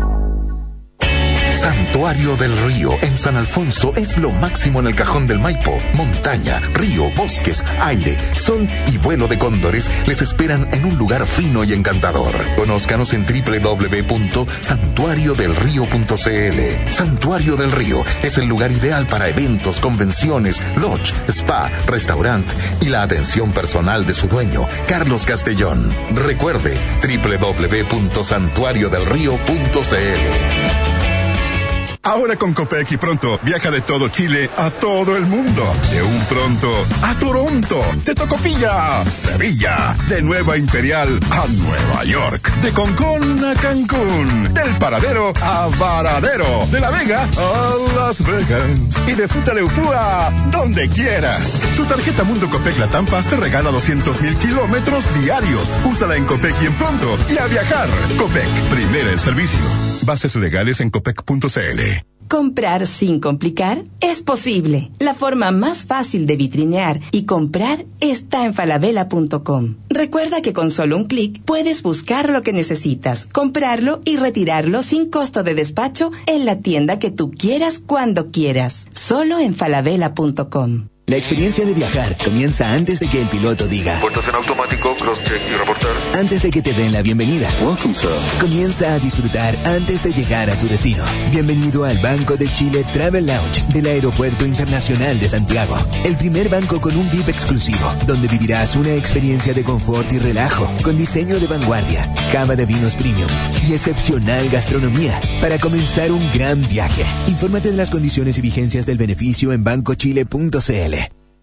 Santuario del Río en San Alfonso es lo máximo en el cajón del Maipo. Montaña, río, bosques, aire, sol y vuelo de cóndores les esperan en un lugar fino y encantador. Conózcanos en doble u doble u doble u punto santuario del río punto c l. Santuario del Río es el lugar ideal para eventos, convenciones, lodge, spa, restaurante y la atención personal de su dueño, Carlos Castellón. Recuerde, doble u doble u doble u punto santuario del río punto c l. Ahora con Copec y Pronto, viaja de todo Chile a todo el mundo. De un pronto a Toronto, de Tocopilla, Sevilla, de Nueva Imperial a Nueva York, de Concón a Cancún, del Paradero a Varadero, de La Vega a Las Vegas y de Futaleufú a donde quieras. Tu tarjeta Mundo Copec Latam Pass te regala doscientos mil kilómetros diarios. Úsala en Copec y en Pronto y a viajar. Copec, primera en servicio. Bases legales en copec punto c l. Comprar sin complicar es posible. La forma más fácil de vitrinear y comprar está en falabella punto com. Recuerda que con solo un clic puedes buscar lo que necesitas, comprarlo y retirarlo sin costo de despacho en la tienda que tú quieras cuando quieras. Solo en falabella punto com. La experiencia de viajar comienza antes de que el piloto diga puertas en automático, cross-check y reportar. Antes de que te den la bienvenida. Welcome, sir. Comienza a disfrutar antes de llegar a tu destino. Bienvenido al Banco de Chile Travel Lounge del Aeropuerto Internacional de Santiago. El primer banco con un V I P exclusivo, donde vivirás una experiencia de confort y relajo, con diseño de vanguardia, cava de vinos premium y excepcional gastronomía, para comenzar un gran viaje. Infórmate de las condiciones y vigencias del beneficio en banco chile punto c l.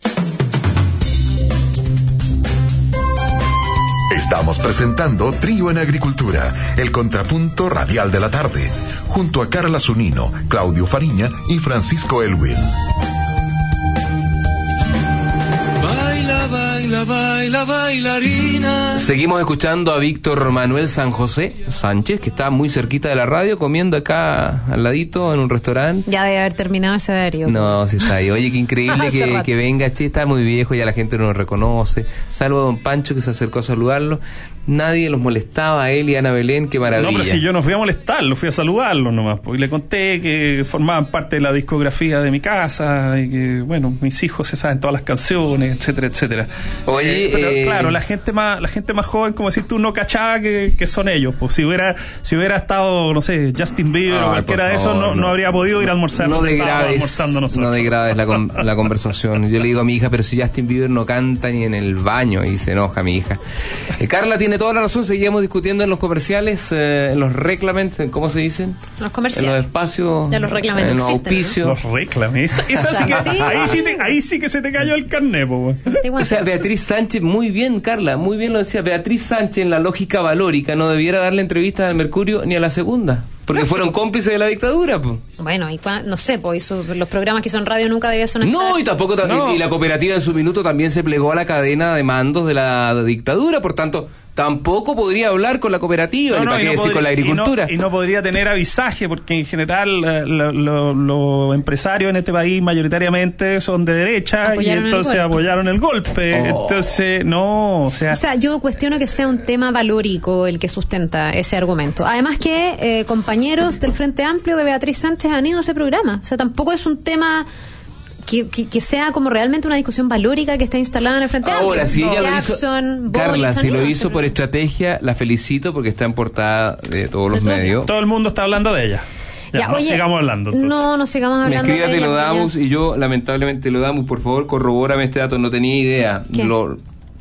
Estamos presentando Trío en Agricultura, el contrapunto radial de la tarde, junto a Carla Zunino, Claudio Fariña y Francisco Elwin. Baila, baila, baila, bailarina. Seguimos escuchando a Víctor Manuel San José Sánchez, que está muy cerquita de la radio, comiendo acá al ladito en un restaurante. Ya debe haber terminado ese Darío. No, sí está ahí. Oye, qué increíble que, que venga. Che, está muy viejo, ya la gente no lo reconoce. Salvo a don Pancho, que se acercó a saludarlo. Nadie los molestaba, a él y a Ana Belén, qué maravilla. No, pero si yo no fui a molestarlo, fui a saludarlo nomás, porque le conté que formaban parte de la discografía de mi casa y que, bueno, mis hijos se saben todas las canciones, etcétera, etcétera. Oye, eh, pero eh... claro, la gente más la gente más joven, como decís tú, no cachaba que, que son ellos. Pues si hubiera si hubiera estado, no sé, Justin Bieber ah, o cualquiera de esos, no, no, no habría podido ir a almorzar. No degrades, no degrades la, con, la conversación. Yo le digo a mi hija, pero si Justin Bieber no canta ni en el baño, y se enoja mi hija. Eh, Carla tiene toda la razón, seguíamos discutiendo en los comerciales, eh, en los reclaments, ¿cómo se dicen? Los comerciales. En los espacios, ya los reclamen en los auspicios. Los reclames. Esa sí que, ahí, sí te, ahí sí que se te cayó el carné, po. O sea, Beatriz Sánchez, muy bien, Carla, muy bien lo decía. Beatriz Sánchez, en la lógica valórica, no debiera darle entrevistas al Mercurio ni a La Segunda. Porque Lógico. Fueron cómplices de la dictadura, pues. Bueno, y no sé, pues los programas que son radio nunca debían sonar. No, y tampoco no. Y, y la cooperativa en su minuto también se plegó a la cadena de mandos de la dictadura, por tanto, tampoco podría hablar con la cooperativa, no, no, ni para qué decir con la agricultura. Y no, y no podría tener avisaje, porque en general los lo, lo, lo empresarios en este país mayoritariamente son de derecha, apoyaron y entonces el apoyaron el golpe. Oh. Entonces, no, o sea... O sea, yo cuestiono que sea un tema valórico el que sustenta ese argumento. Además que eh, compañeros del Frente Amplio de Beatriz Sánchez han ido a ese programa. O sea, tampoco es un tema... Que, que, que sea como realmente una discusión valórica que está instalada en el Frente Amplio. Ahora, si ella Jackson, lo hizo, Carla, si lo hizo por estrategia, la felicito porque está en portada de todos de los todo medios. Todo el mundo está hablando de ella. Ya, ya, no oye, sigamos hablando. Entonces. No, no sigamos hablando Me escribas de ella. Te lo damos y yo, lamentablemente, lo damos. Por favor, corrobórame este dato. No tenía idea. Lo,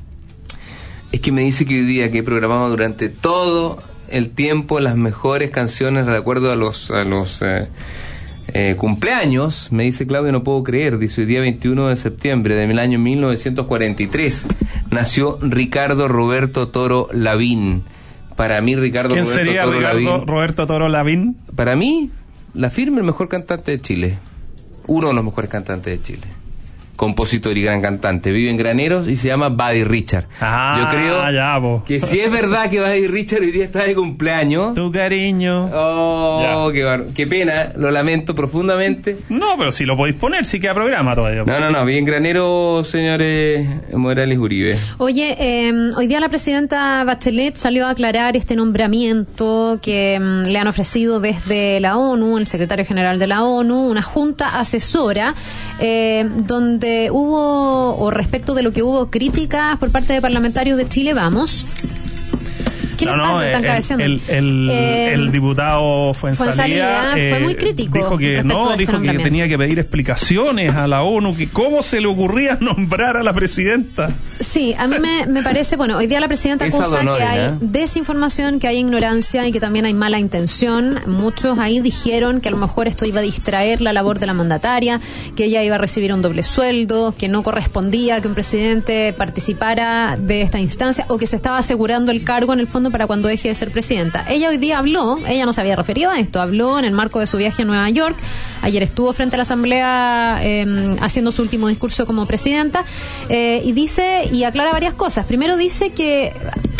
es que me dice que hoy día que he programado durante todo el tiempo las mejores canciones de acuerdo a los... A los eh, Eh, cumpleaños, me dice Claudio, no puedo creer, dice hoy día veintiuno de septiembre del año mil novecientos cuarenta y tres nació Ricardo Roberto Toro Lavín. Para mí Ricardo ¿Quién Roberto sería Toro Ricardo Lavín, Roberto Toro Lavín? Para mí, la firme el mejor cantante de Chile, uno de los mejores cantantes de Chile, compositor y gran cantante, vive en Graneros y se llama Buddy Richard. Ah, yo creo ya, que si es verdad que Buddy Richard hoy día está de cumpleaños. Tu cariño. Oh, qué, bar... qué pena, lo lamento profundamente. No, pero si lo podéis poner, sí queda programa todavía. No, no, no, bien Graneros, señores Morales Uribe. Oye, eh, hoy día la presidenta Bachelet salió a aclarar este nombramiento que um, le han ofrecido desde la ONU, el secretario general de la ONU, una junta asesora, eh, donde hubo, o respecto de lo que hubo críticas por parte de parlamentarios de Chile Vamos. ¿Qué no, les pasa? no, ¿Están el, cabeceando? El, el, eh, el diputado Fuenzalía eh, fue muy crítico. Dijo que no, este dijo que tenía que pedir explicaciones a la ONU, que cómo se le ocurría nombrar a la presidenta. Sí, a mí me, me parece, bueno, hoy día la presidenta acusa honor, que hay ¿eh? desinformación, que hay ignorancia y que también hay mala intención. Muchos ahí dijeron que a lo mejor esto iba a distraer la labor de la mandataria, que ella iba a recibir un doble sueldo, que no correspondía que un presidente participara de esta instancia o que se estaba asegurando el cargo en el fondo para cuando deje de ser presidenta. Ella hoy día habló, ella no se había referido a esto, habló en el marco de su viaje a Nueva York, ayer estuvo frente a la Asamblea eh, haciendo su último discurso como presidenta, eh, y dice, y aclara varias cosas. Primero dice que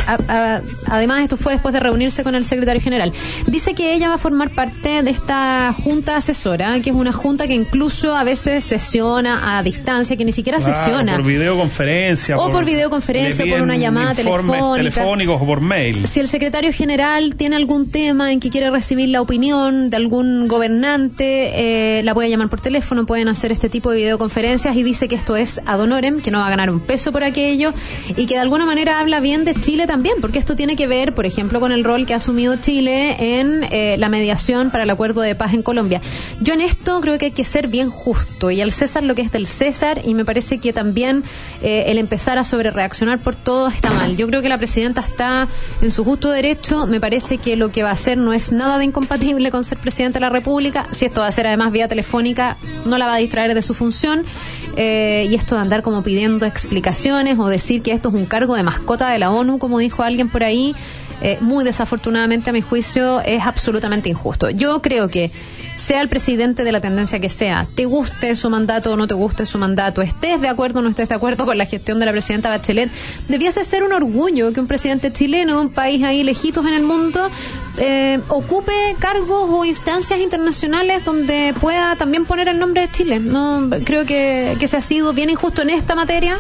a, a, además esto fue después de reunirse con el secretario general. Dice que ella va a formar parte de esta junta asesora, que es una junta que incluso a veces sesiona a distancia, que ni siquiera claro, sesiona. Por videoconferencia. O por, por videoconferencia, por una llamada telefónica. telefónicos o por mail. Si el secretario general tiene algún tema en que quiere recibir la opinión de algún gobernante, eh, la puede llamar por teléfono, pueden hacer este tipo de videoconferencias, y dice que esto es ad honorem, que no va a ganar un peso por aquello, y que de alguna manera habla bien de Chile también, porque esto tiene que ver, por ejemplo, con el rol que ha asumido Chile en eh, la mediación para el acuerdo de paz en Colombia. Yo en esto creo que hay que ser bien justo, y al César lo que es del César, y me parece que también eh, el empezar a sobrereaccionar por todo está mal. Yo creo que la presidenta está en su justo derecho. Me parece que lo que va a hacer no es nada de incompatible con ser presidente de la República. Si esto va a ser además vía telefónica, no la va a distraer de su función. Eh, y esto de andar como pidiendo explicaciones o decir que esto es un cargo de mascota de la ONU, como dijo alguien por ahí, eh, muy desafortunadamente a mi juicio es absolutamente injusto. Yo creo que sea el presidente de la tendencia que sea, te guste su mandato o no te guste su mandato, estés de acuerdo o no estés de acuerdo con la gestión de la presidenta Bachelet, debiese ser un orgullo que un presidente chileno de un país ahí lejitos en el mundo eh, ocupe cargos o instancias internacionales donde pueda también poner el nombre de Chile. No creo que, que se ha sido bien injusto en esta materia,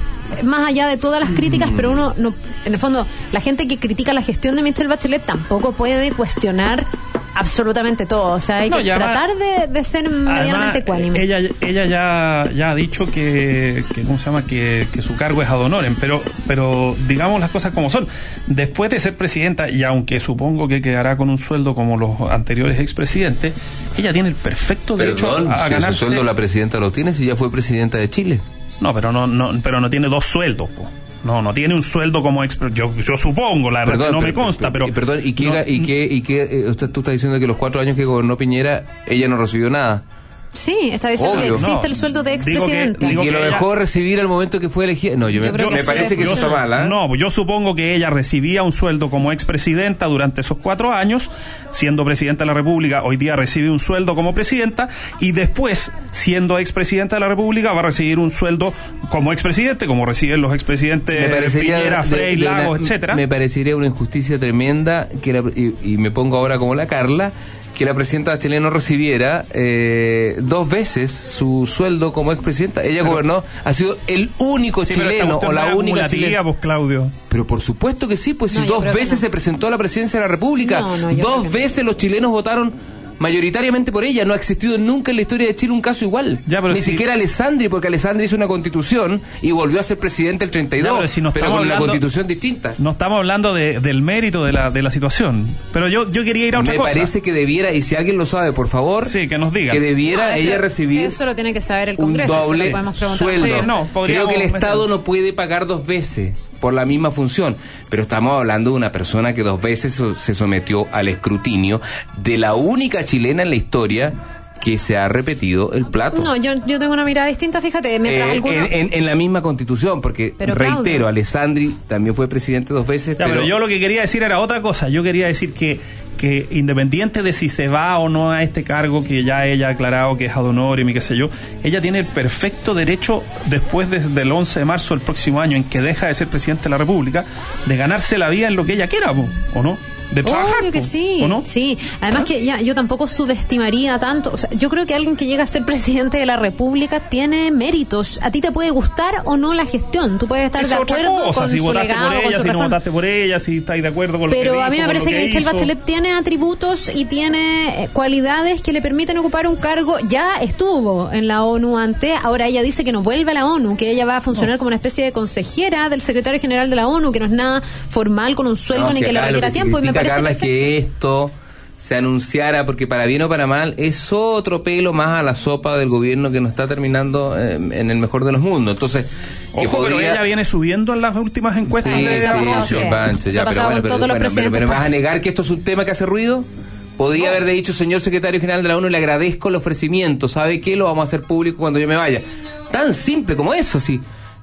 más allá de todas las críticas, pero uno no, en el fondo, la gente que critica la gestión de Michelle Bachelet tampoco puede cuestionar absolutamente todo. O sea, hay no, que tratar de, de ser medianamente ecuánime. Ella, ella ya, ya ha dicho que, que ¿cómo se llama? Que, que su cargo es ad honorem, pero, pero digamos las cosas como son. Después de ser presidenta, y aunque supongo que quedará con un sueldo como los anteriores expresidentes, ella tiene el perfecto derecho Perdón, a si ganarse. Ese sueldo la presidenta lo tiene si ya fue presidenta de Chile. No, pero no, no, pero no tiene dos sueldos, po. No, no tiene un sueldo como ex, yo, yo supongo, la verdad no pero, me consta, pero... pero perdón, ¿y qué, no, y qué, y qué, usted, tú estás diciendo que los cuatro años que gobernó Piñera, ella no recibió nada? Sí, está diciendo Obvio. que existe no, el sueldo de expresidente. Y que, que lo ella... dejó recibir al momento que fue elegida. No, yo, yo me, yo, me sí, parece que eso está mal, ¿eh? No, yo supongo que ella recibía un sueldo como expresidenta durante esos cuatro años, siendo presidenta de la República, hoy día recibe un sueldo como presidenta, y después, siendo expresidenta de la República, va a recibir un sueldo como expresidente, como reciben los expresidentes Piñera, Frey, de, de Lagos, una, etcétera. Me parecería una injusticia tremenda, que la, y, y me pongo ahora como la Carla, que la presidenta chilena no recibiera eh, dos veces su sueldo como expresidenta. Ella pero, gobernó, ha sido el único sí, chileno o la única chilena. Pues, Claudio. Pero por supuesto que sí, pues no, si dos veces no. se presentó a la presidencia de la República, no, no, dos veces los chilenos votaron mayoritariamente por ella. No ha existido nunca en la historia de Chile un caso igual. Ya, Ni si... siquiera Alessandri, porque Alessandri hizo una constitución y volvió a ser presidente el treinta y dos, ya, pero, si no pero con hablando, una constitución distinta. No estamos hablando de, del mérito de la, de la situación. Pero yo, yo quería ir a otra Me cosa. Me parece que debiera, y si alguien lo sabe, por favor, sí, que nos diga. Que debiera no, ella eso, recibir eso lo tiene que saber el Congreso, un doble sueldo. Sí, no, Creo que el Estado no puede pagar dos veces por la misma función, pero estamos hablando de una persona que dos veces se sometió al escrutinio de la única chilena en la historia que se ha repetido el plato. No, yo, yo tengo una mirada distinta, fíjate, mientras eh, alguno... en, en, en la misma constitución, porque pero, reitero, Claudio. Alessandri también fue presidente dos veces. Ya, pero... pero yo lo que quería decir era otra cosa. Yo quería decir que que independiente de si se va o no a este cargo que ya ella ha aclarado que es ad honorem y qué sé yo, ella tiene el perfecto derecho, después de, del once de marzo del próximo año, en que deja de ser presidente de la República, de ganarse la vida en lo que ella quiera, ¿o no? De trabajar, obvio que sí, ¿o no? Sí, además ¿Ah? que ya yo tampoco subestimaría tanto, o sea, yo creo que alguien que llega a ser presidente de la República tiene méritos. A ti te puede gustar o no la gestión, tú puedes estar es de acuerdo cosa. con si su legado, por ella, con su si reforma. no votaste por ella, si estáis de acuerdo con lo Pero que a mí dijo, me parece que, que Michelle hizo. Bachelet tiene atributos y tiene cualidades que le permiten ocupar un cargo. Ya estuvo en la ONU antes, ahora ella dice que no vuelve a la ONU, que ella va a funcionar no. como una especie de consejera del secretario general de la ONU, que no es nada formal, con un sueldo no, ni si que le requiera tiempo, y me parece Carla, que esto se anunciara, porque para bien o para mal es otro pelo más a la sopa del gobierno que no está terminando eh, en el mejor de los mundos. Entonces, ojo, podría... pero ella viene subiendo en las últimas encuestas sí, de sí, aprobación. Sí, Pancho, ya, pero, bueno, pero, bueno, pero, pero ¿me vas a negar que esto es un tema que hace ruido? Podría no. haberle dicho, señor secretario general de la ONU, le agradezco el ofrecimiento, ¿sabe qué? Lo vamos a hacer público cuando yo me vaya. Tan simple como eso, sí.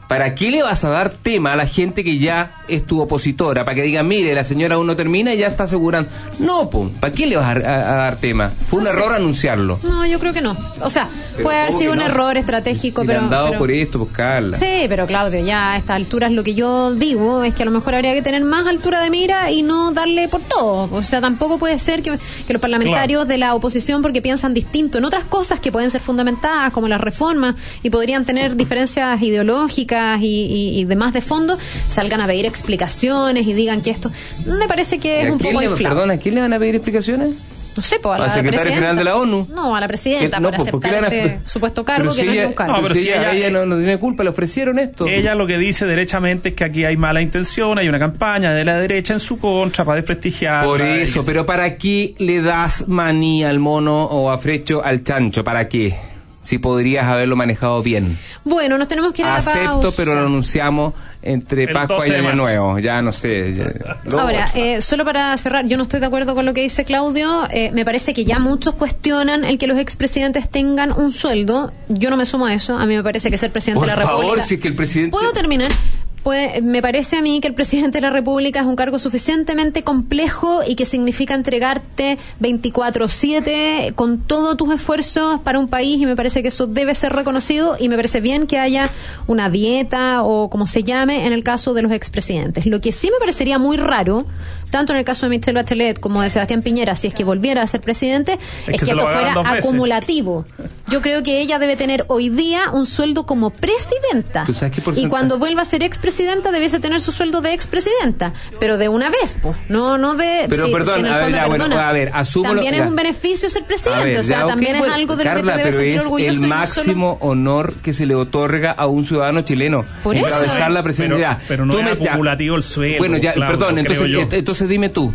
¿Para qué le vas a dar tema a la gente que ya es tu opositora? Para que digan, mire, la señora aún no termina y ya está asegurando. No, pum, ¿para qué le vas a, a, a dar tema? Fue un no error sé. anunciarlo. No, yo creo que no. O sea, pero puede haber sido un no? error estratégico, si pero... le han dado pero... por esto, buscarla. Sí, pero Claudio, ya a estas alturas lo que yo digo es que a lo mejor habría que tener más altura de mira y no darle por todo. O sea, tampoco puede ser que, que los parlamentarios claro. de la oposición, porque piensan distinto en otras cosas que pueden ser fundamentadas, como las reformas, y podrían tener diferencias ideológicas y, y, y demás de fondo, salgan a pedir explicaciones y digan que esto me parece que es un poco inflado. Perdona, ¿a quién le van a pedir explicaciones? No sé, pues a la, ¿A la secretaria general de la ONU? No, a la presidenta, no, por aceptar a... este supuesto cargo que si no ella, es un cargo. No, pero si ella, ella no, no tiene culpa, le ofrecieron esto. Ella lo que dice derechamente es que aquí hay mala intención, hay una campaña de la derecha en su contra para desprestigiar. Por eso, pero ¿para qué le das manía al mono o a Frecho al chancho? ¿Para qué? Si podrías haberlo manejado bien. Bueno, nos tenemos que ir a la pausa. Acepto, pero lo anunciamos entre el Pascua y Año Nuevo. Ya no sé. Ya, Ahora, eh, solo para cerrar, yo no estoy de acuerdo con lo que dice Claudio. Eh, me parece que ya muchos cuestionan el que los expresidentes tengan un sueldo. Yo no me sumo a eso. A mí me parece que ser presidente Por de la favor, República... si es que el presidente... ¿Puedo terminar? Pues, me parece a mí que el presidente de la República es un cargo suficientemente complejo y que significa entregarte veinticuatro siete con todos tus esfuerzos para un país, y me parece que eso debe ser reconocido, y me parece bien que haya una dieta o como se llame en el caso de los expresidentes. Lo que sí me parecería muy raro, tanto en el caso de Michelle Bachelet como de Sebastián Piñera, si es que volviera a ser presidente, es, es que, que esto fuera acumulativo. Yo creo que ella debe tener hoy día un sueldo como presidenta, y cuando vuelva a ser expresidenta debiese tener su sueldo de expresidenta, pero de una vez, pues, no no de... Pero si, perdón, si en el a, fondo, ver, ya, perdona, bueno, a ver, asumo también lo, es un beneficio ser presidente, ver, o sea, ya, también okay, es algo de Carla, lo que te debes sentir orgulloso. El máximo solo... honor que se le otorga a un ciudadano chileno, por eso encabezar la presidencia. Pero, pero no tú es me, acumulativo el sueldo. Bueno, ya, claro, perdón, entonces, entonces dime tú.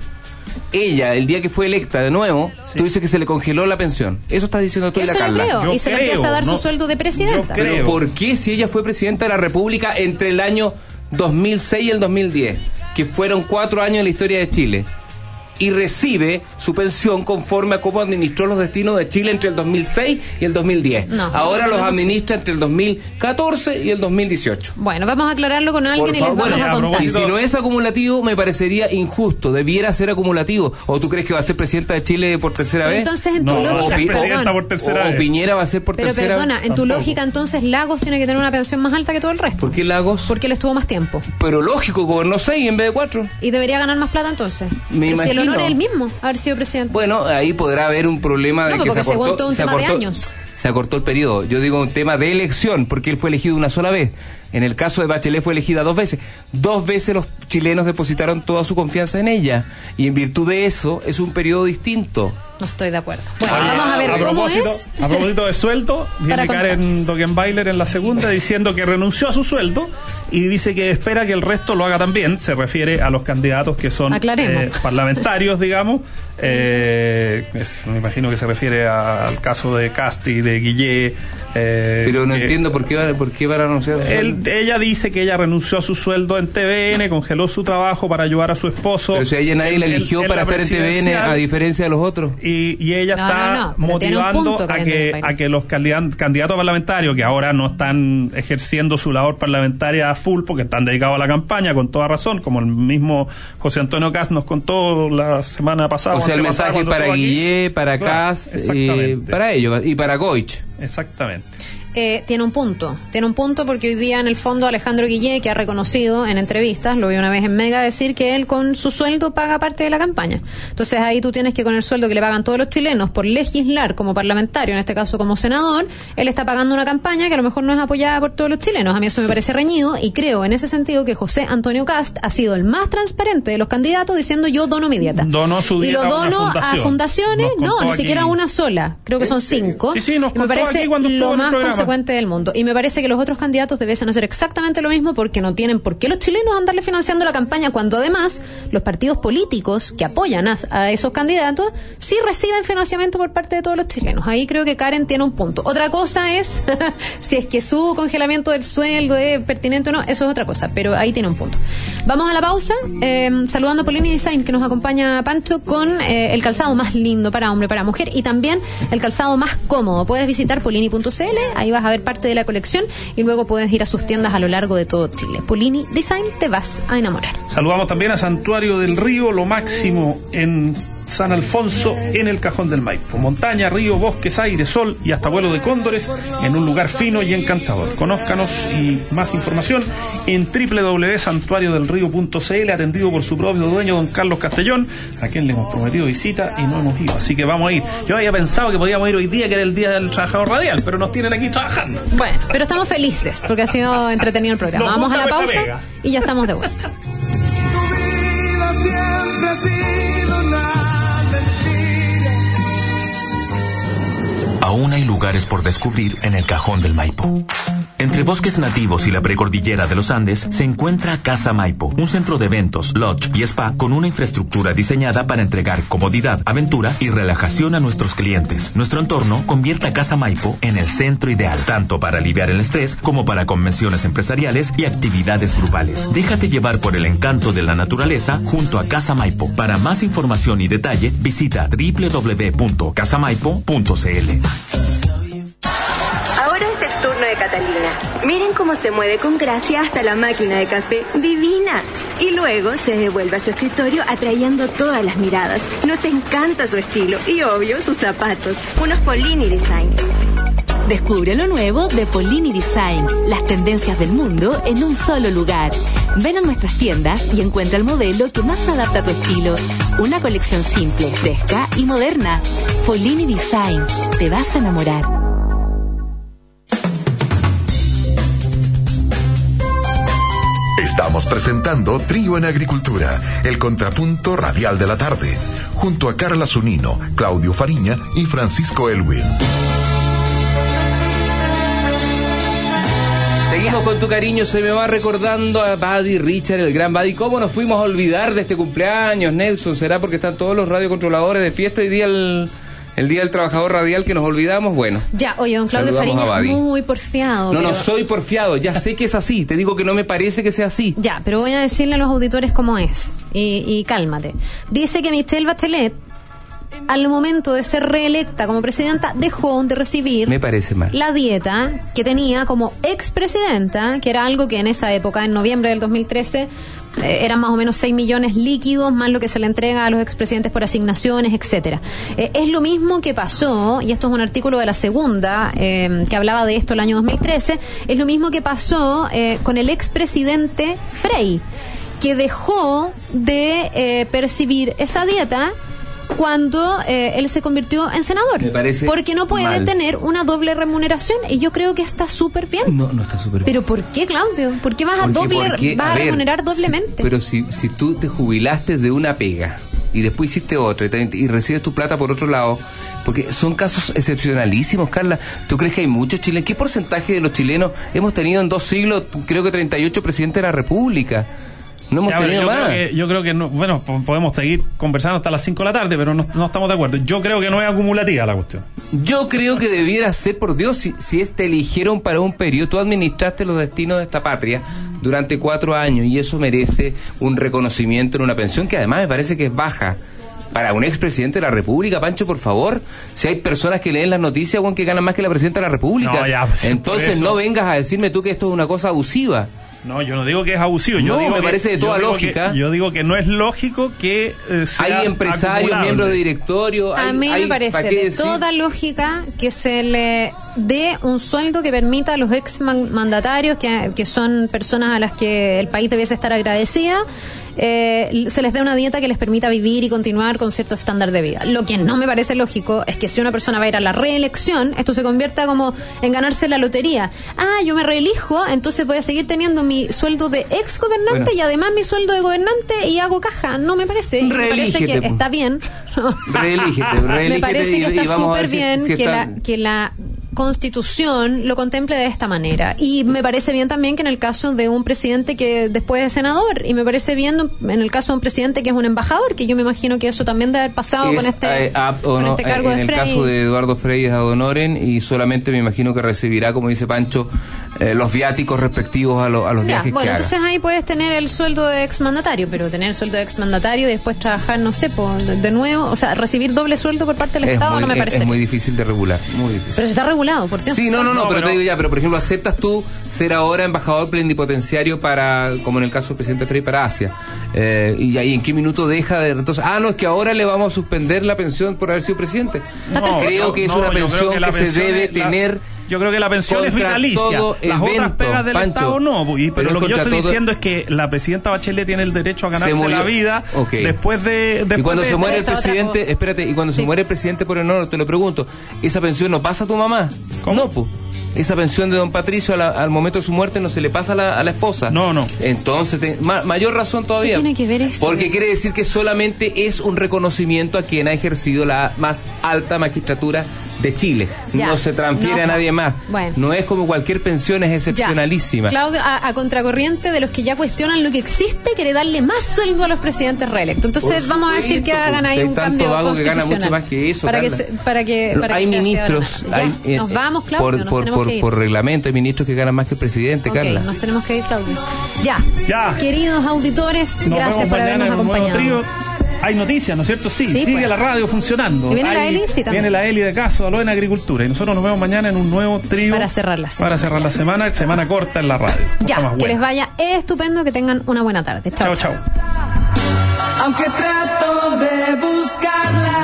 Ella, el día que fue electa de nuevo, sí. tú dices que se le congeló la pensión. Eso estás diciendo tú y la Carla. Yo creo, y se le empieza a dar no, su sueldo de presidenta. Pero ¿por qué si ella fue presidenta de la República entre el año dos mil seis y el dos mil diez, que fueron cuatro años en la historia de Chile, y recibe su pensión conforme a cómo administró los destinos de Chile entre el dos mil seis y el dos mil diez? No, ahora no, los administra entre el dos mil catorce y el dos mil dieciocho. Bueno, vamos a aclararlo con alguien por y favor, les vamos bueno, a contar. Y si no es acumulativo, me parecería injusto. Debiera ser acumulativo. ¿O tú crees que va a ser presidenta de Chile por tercera Pero vez? Entonces, en tu no, lógica... O, presidenta por tercera o, vez. o Piñera va a ser por Pero tercera perdona, vez. en tu Tampoco. lógica, entonces, Lagos tiene que tener una pensión más alta que todo el resto. ¿Por qué Lagos? Porque él estuvo más tiempo. Pero lógico, gobernó seis en vez de cuatro. Y debería ganar más plata entonces. Me Pero imagino. Si el honor es el mismo, haber sido presidente. Bueno, ahí podrá haber un problema de no, que se acortó, se, un se, tema acortó, de años. se acortó el periodo. Yo digo un tema de elección, porque él fue elegido una sola vez. En el caso de Bachelet fue elegida dos veces. Dos veces los chilenos depositaron toda su confianza en ella. Y en virtud de eso, es un periodo distinto. No estoy de acuerdo. Bueno, ah, vamos a ver a cómo es. A propósito de sueldo, viene Karen Dogenbailer en la segunda diciendo que renunció a su sueldo y dice que espera que el resto lo haga también. Se refiere a los candidatos que son eh, parlamentarios, digamos. Eh, es, me imagino que se refiere a, al caso de Casti, de Guillé. Eh, Pero no que, entiendo por qué, por qué va a renunciar. Él, ella dice que ella renunció a su sueldo en T V N, congeló su trabajo para ayudar a su esposo. Pero si a ella nadie la eligió en, para en estar en T V N, a diferencia de los otros. Y, y ella no, está no, no, motivando a que, a que los candidatos parlamentarios, que ahora no están ejerciendo su labor parlamentaria a full porque están dedicados a la campaña, con toda razón, como el mismo José Antonio Cast nos contó la semana pasada. O sea, el mensaje es para Guillé, para claro, Cast, y para ellos, y para Goich. Exactamente. Eh, tiene un punto, tiene un punto porque hoy día en el fondo Alejandro Guillé, que ha reconocido en entrevistas, lo vi una vez en Mega decir que él con su sueldo paga parte de la campaña. Entonces ahí tú tienes que con el sueldo que le pagan todos los chilenos por legislar como parlamentario, en este caso como senador, él está pagando una campaña que a lo mejor no es apoyada por todos los chilenos. A mí eso me parece reñido y creo en ese sentido que José Antonio Cast ha sido el más transparente de los candidatos diciendo yo dono mi dieta. Dono su dieta y lo dono a, a fundaciones, no, ni aquí. siquiera una sola, creo que son cinco. Sí, sí, nos y me parece lo más consecuente del mundo. Y me parece que los otros candidatos debiesen hacer exactamente lo mismo porque no tienen por qué los chilenos andarle financiando la campaña cuando además los partidos políticos que apoyan a, a esos candidatos sí reciben financiamiento por parte de todos los chilenos. Ahí creo que Karen tiene un punto. Otra cosa es si es que su congelamiento del sueldo es pertinente o no, eso es otra cosa, pero ahí tiene un punto. Vamos a la pausa, eh, saludando a Polini Design, que nos acompaña Pancho con eh, el calzado más lindo para hombre, para mujer y también el calzado más cómodo. Puedes visitar polini punto c l, ahí vas a ver parte de la colección y luego puedes ir a sus tiendas a lo largo de todo Chile. Polini Design, te vas a enamorar. Saludamos también a Santuario del Río, lo máximo en San Alfonso, en el Cajón del Maipo. Montaña, río, bosques, aire, sol y hasta vuelo de cóndores en un lugar fino y encantador. Conózcanos y más información en doble u doble u doble u punto santuario del río punto c l, atendido por su propio dueño, don Carlos Castellón, a quien le hemos prometido visita y no hemos ido. Así que vamos a ir. Yo había pensado que podíamos ir hoy día, que era el Día del Trabajador Radial, pero nos tienen aquí trabajando. Bueno, pero estamos felices porque ha sido entretenido el programa. Vamos a la pausa y ya estamos de vuelta. Aún hay lugares por descubrir en el Cajón del Maipo. Entre bosques nativos y la precordillera de los Andes se encuentra Casa Maipo, un centro de eventos, lodge y spa con una infraestructura diseñada para entregar comodidad, aventura y relajación a nuestros clientes. Nuestro entorno convierte a Casa Maipo en el centro ideal, tanto para aliviar el estrés como para convenciones empresariales y actividades grupales. Déjate llevar por el encanto de la naturaleza junto a Casa Maipo. Para más información y detalle, visita doble u doble u doble u punto casa maipo punto c l. Ahora es el turno de Catalina. Miren cómo se mueve con gracia hasta la máquina de café. ¡Divina! Y luego se devuelve a su escritorio atrayendo todas las miradas. Nos encanta su estilo y, obvio, sus zapatos. Unos Polini Design. Descubre lo nuevo de Polini Design, las tendencias del mundo en un solo lugar. Ven a nuestras tiendas y encuentra el modelo que más se adapta a tu estilo. Una colección simple, fresca y moderna. Polini Design, te vas a enamorar. Estamos presentando Trío en Agricultura, el contrapunto radial de la tarde, junto a Carla Zunino, Claudio Fariña y Francisco Elwin. Seguimos con tu cariño, se me va recordando a Buddy Richard, el gran Buddy. ¿Cómo nos fuimos a olvidar de este cumpleaños, Nelson? ¿Será porque están todos los radiocontroladores de fiesta hoy día el... El Día del Trabajador Radial que nos olvidamos? Bueno. Ya, oye, don Claudio Fariña es muy porfiado. No, pero... no soy porfiado, ya sé que es así. Te digo que no me parece que sea así. Ya, pero voy a decirle a los auditores cómo es. Y, y cálmate. Dice que Michelle Bachelet, al momento de ser reelecta como presidenta, dejó de recibir me parece mal. la dieta que tenía como expresidenta, que era algo que en esa época, en noviembre del dos mil trece, eh, eran más o menos seis millones líquidos, más lo que se le entrega a los expresidentes por asignaciones, etcétera. Eh, es lo mismo que pasó, y esto es un artículo de La Segunda, eh, que hablaba de esto el año dos mil trece, es lo mismo que pasó eh, con el expresidente Frey, que dejó de eh, percibir esa dieta cuando eh, él se convirtió en senador. Me parece porque no puede mal. tener una doble remuneración, y yo creo que está súper bien. No, no está súper bien. ¿Pero por qué, Claudio? ¿Por qué vas a, doble, porque, vas a, a ver, remunerar doblemente? Si, pero si, si tú te jubilaste de una pega y después hiciste otra y, te, y recibes tu plata por otro lado, porque son casos excepcionalísimos, Carla. ¿Tú crees que hay muchos chilenos? ¿Qué porcentaje de los chilenos hemos tenido en dos siglos? Creo que treinta y ocho presidentes de la República. No hemos ya, tenido yo más. Creo que, yo creo que, no, bueno, podemos seguir conversando hasta las cinco de la tarde, pero no, no estamos de acuerdo. Yo creo que no es acumulativa la cuestión. Yo creo que debiera ser, por Dios, si, si es, te eligieron para un periodo, tú administraste los destinos de esta patria durante cuatro años y eso merece un reconocimiento en una pensión que además me parece que es baja. Para un expresidente de la República, Pancho, por favor, si hay personas que leen las noticias, bueno, que ganan más que la presidenta de la República, no, ya, pues, entonces no vengas a decirme tú que esto es una cosa abusiva. No, yo no digo que es abusivo. Yo no, digo me que, parece de toda lógica. Que, yo digo que no es lógico que eh, sea hay empresarios, acumulable. miembros de directorio. A hay, mí hay, me parece de decir? toda lógica que se le dé un sueldo que permita a los ex mandatarios, que, que son personas a las que el país debiese estar agradecida, eh, se les dé una dieta que les permita vivir y continuar con cierto estándar de vida. Lo que no me parece lógico es que si una persona va a ir a la reelección, esto se convierta como en ganarse la lotería. Ah, yo me reelijo, entonces voy a seguir teniendo mi sueldo de ex gobernante bueno. y además mi sueldo de gobernante y hago caja. No me parece. Me parece que está bien. Reelígete, reelígete. Me parece que y, está súper si, bien si que, está... la, que la Constitución lo contemple de esta manera, y me parece bien también que en el caso de un presidente que después es senador, y me parece bien en el caso de un presidente que es un embajador, que yo me imagino que eso también debe haber pasado es, con este, eh, up, con no, este cargo en de Frey. En el caso de Eduardo Frey es ad honorem, y solamente me imagino que recibirá, como dice Pancho, eh, los viáticos respectivos a, lo, a los ya, viajes bueno, que entonces haga. Ahí puedes tener el sueldo de exmandatario, pero tener el sueldo de exmandatario y después trabajar, no sé, por, de nuevo, o sea, recibir doble sueldo por parte del es Estado muy, no me es, parece es muy difícil de regular, muy difícil. Pero se está regulando acumulado, por tiempo. Sí, no, no, no, no pero, pero te digo ya, pero por ejemplo, ¿aceptas tú ser ahora embajador plenipotenciario para, como en el caso del presidente Frei, para Asia? Eh, y ahí, ¿en qué minuto deja de entonces? Ah, no, es que ahora le vamos a suspender la pensión por haber sido presidente. No, creo que es no, una pensión que, que se debe la... tener. Yo creo que la pensión es vitalicia. Las evento, otras pegas del Pancho, Estado no. Pero, pero lo que yo estoy todo... diciendo es que la presidenta Bachelet tiene el derecho a ganarse la vida okay. después de... Después y cuando de... se muere el presidente, espérate, y cuando sí. se muere el presidente por el honor, te lo pregunto, ¿esa pensión no pasa a tu mamá? ¿Cómo? No, pues. Esa pensión de don Patricio a la, al momento de su muerte no se le pasa a la, a la esposa. No, no. Entonces, te, ma, mayor razón todavía. ¿Qué tiene que ver eso? Porque quiere decir que solamente es un reconocimiento a quien ha ejercido la más alta magistratura de Chile. Ya. No se transfiere no. a nadie más. Bueno. No es como cualquier pensión, es excepcionalísima. Ya. Claudio, a, a contracorriente de los que ya cuestionan lo que existe, quiere darle más sueldo a los presidentes reelectos. Entonces Por vamos supuesto, a decir que hagan ahí un cambio vago constitucional. Que gana mucho más que eso, para, que se, para que para hay que ministros, hay, eh, nos vamos, Claudio, por, nos por, tenemos por, que ir. por reglamento hay ministros que ganan más que el presidente, okay, Carla. Nos tenemos que ir, Claudio. Ya. ya. Queridos auditores, nos gracias por habernos acompañado. Hay noticias, ¿no es cierto? Sí, sí sigue pues. la radio funcionando. ¿Y viene Hay, la Eli? Sí, también. Viene la Eli de Caso, Aló en Agricultura. Y nosotros nos vemos mañana en un nuevo trío. Para cerrar la semana. Para cerrar la semana, semana corta en la radio. Ya, que les vaya estupendo, que tengan una buena tarde. Chao, chao. chao. Aunque trato de buscarla,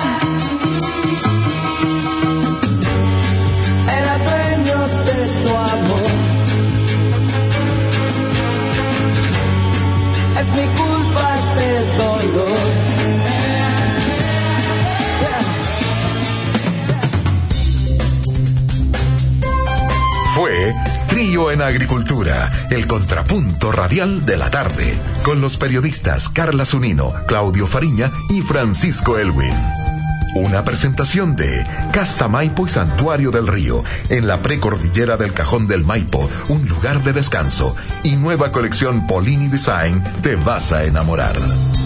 era dueño de tu amor. Es mi culpa este dolor. Fue Trío en Agricultura, el contrapunto radial de la tarde, con los periodistas Carla Zunino, Claudio Fariña y Francisco Elwin. Una presentación de Casa Maipo y Santuario del Río, en la precordillera del Cajón del Maipo, un lugar de descanso, y nueva colección Polini Design, Te vas a enamorar.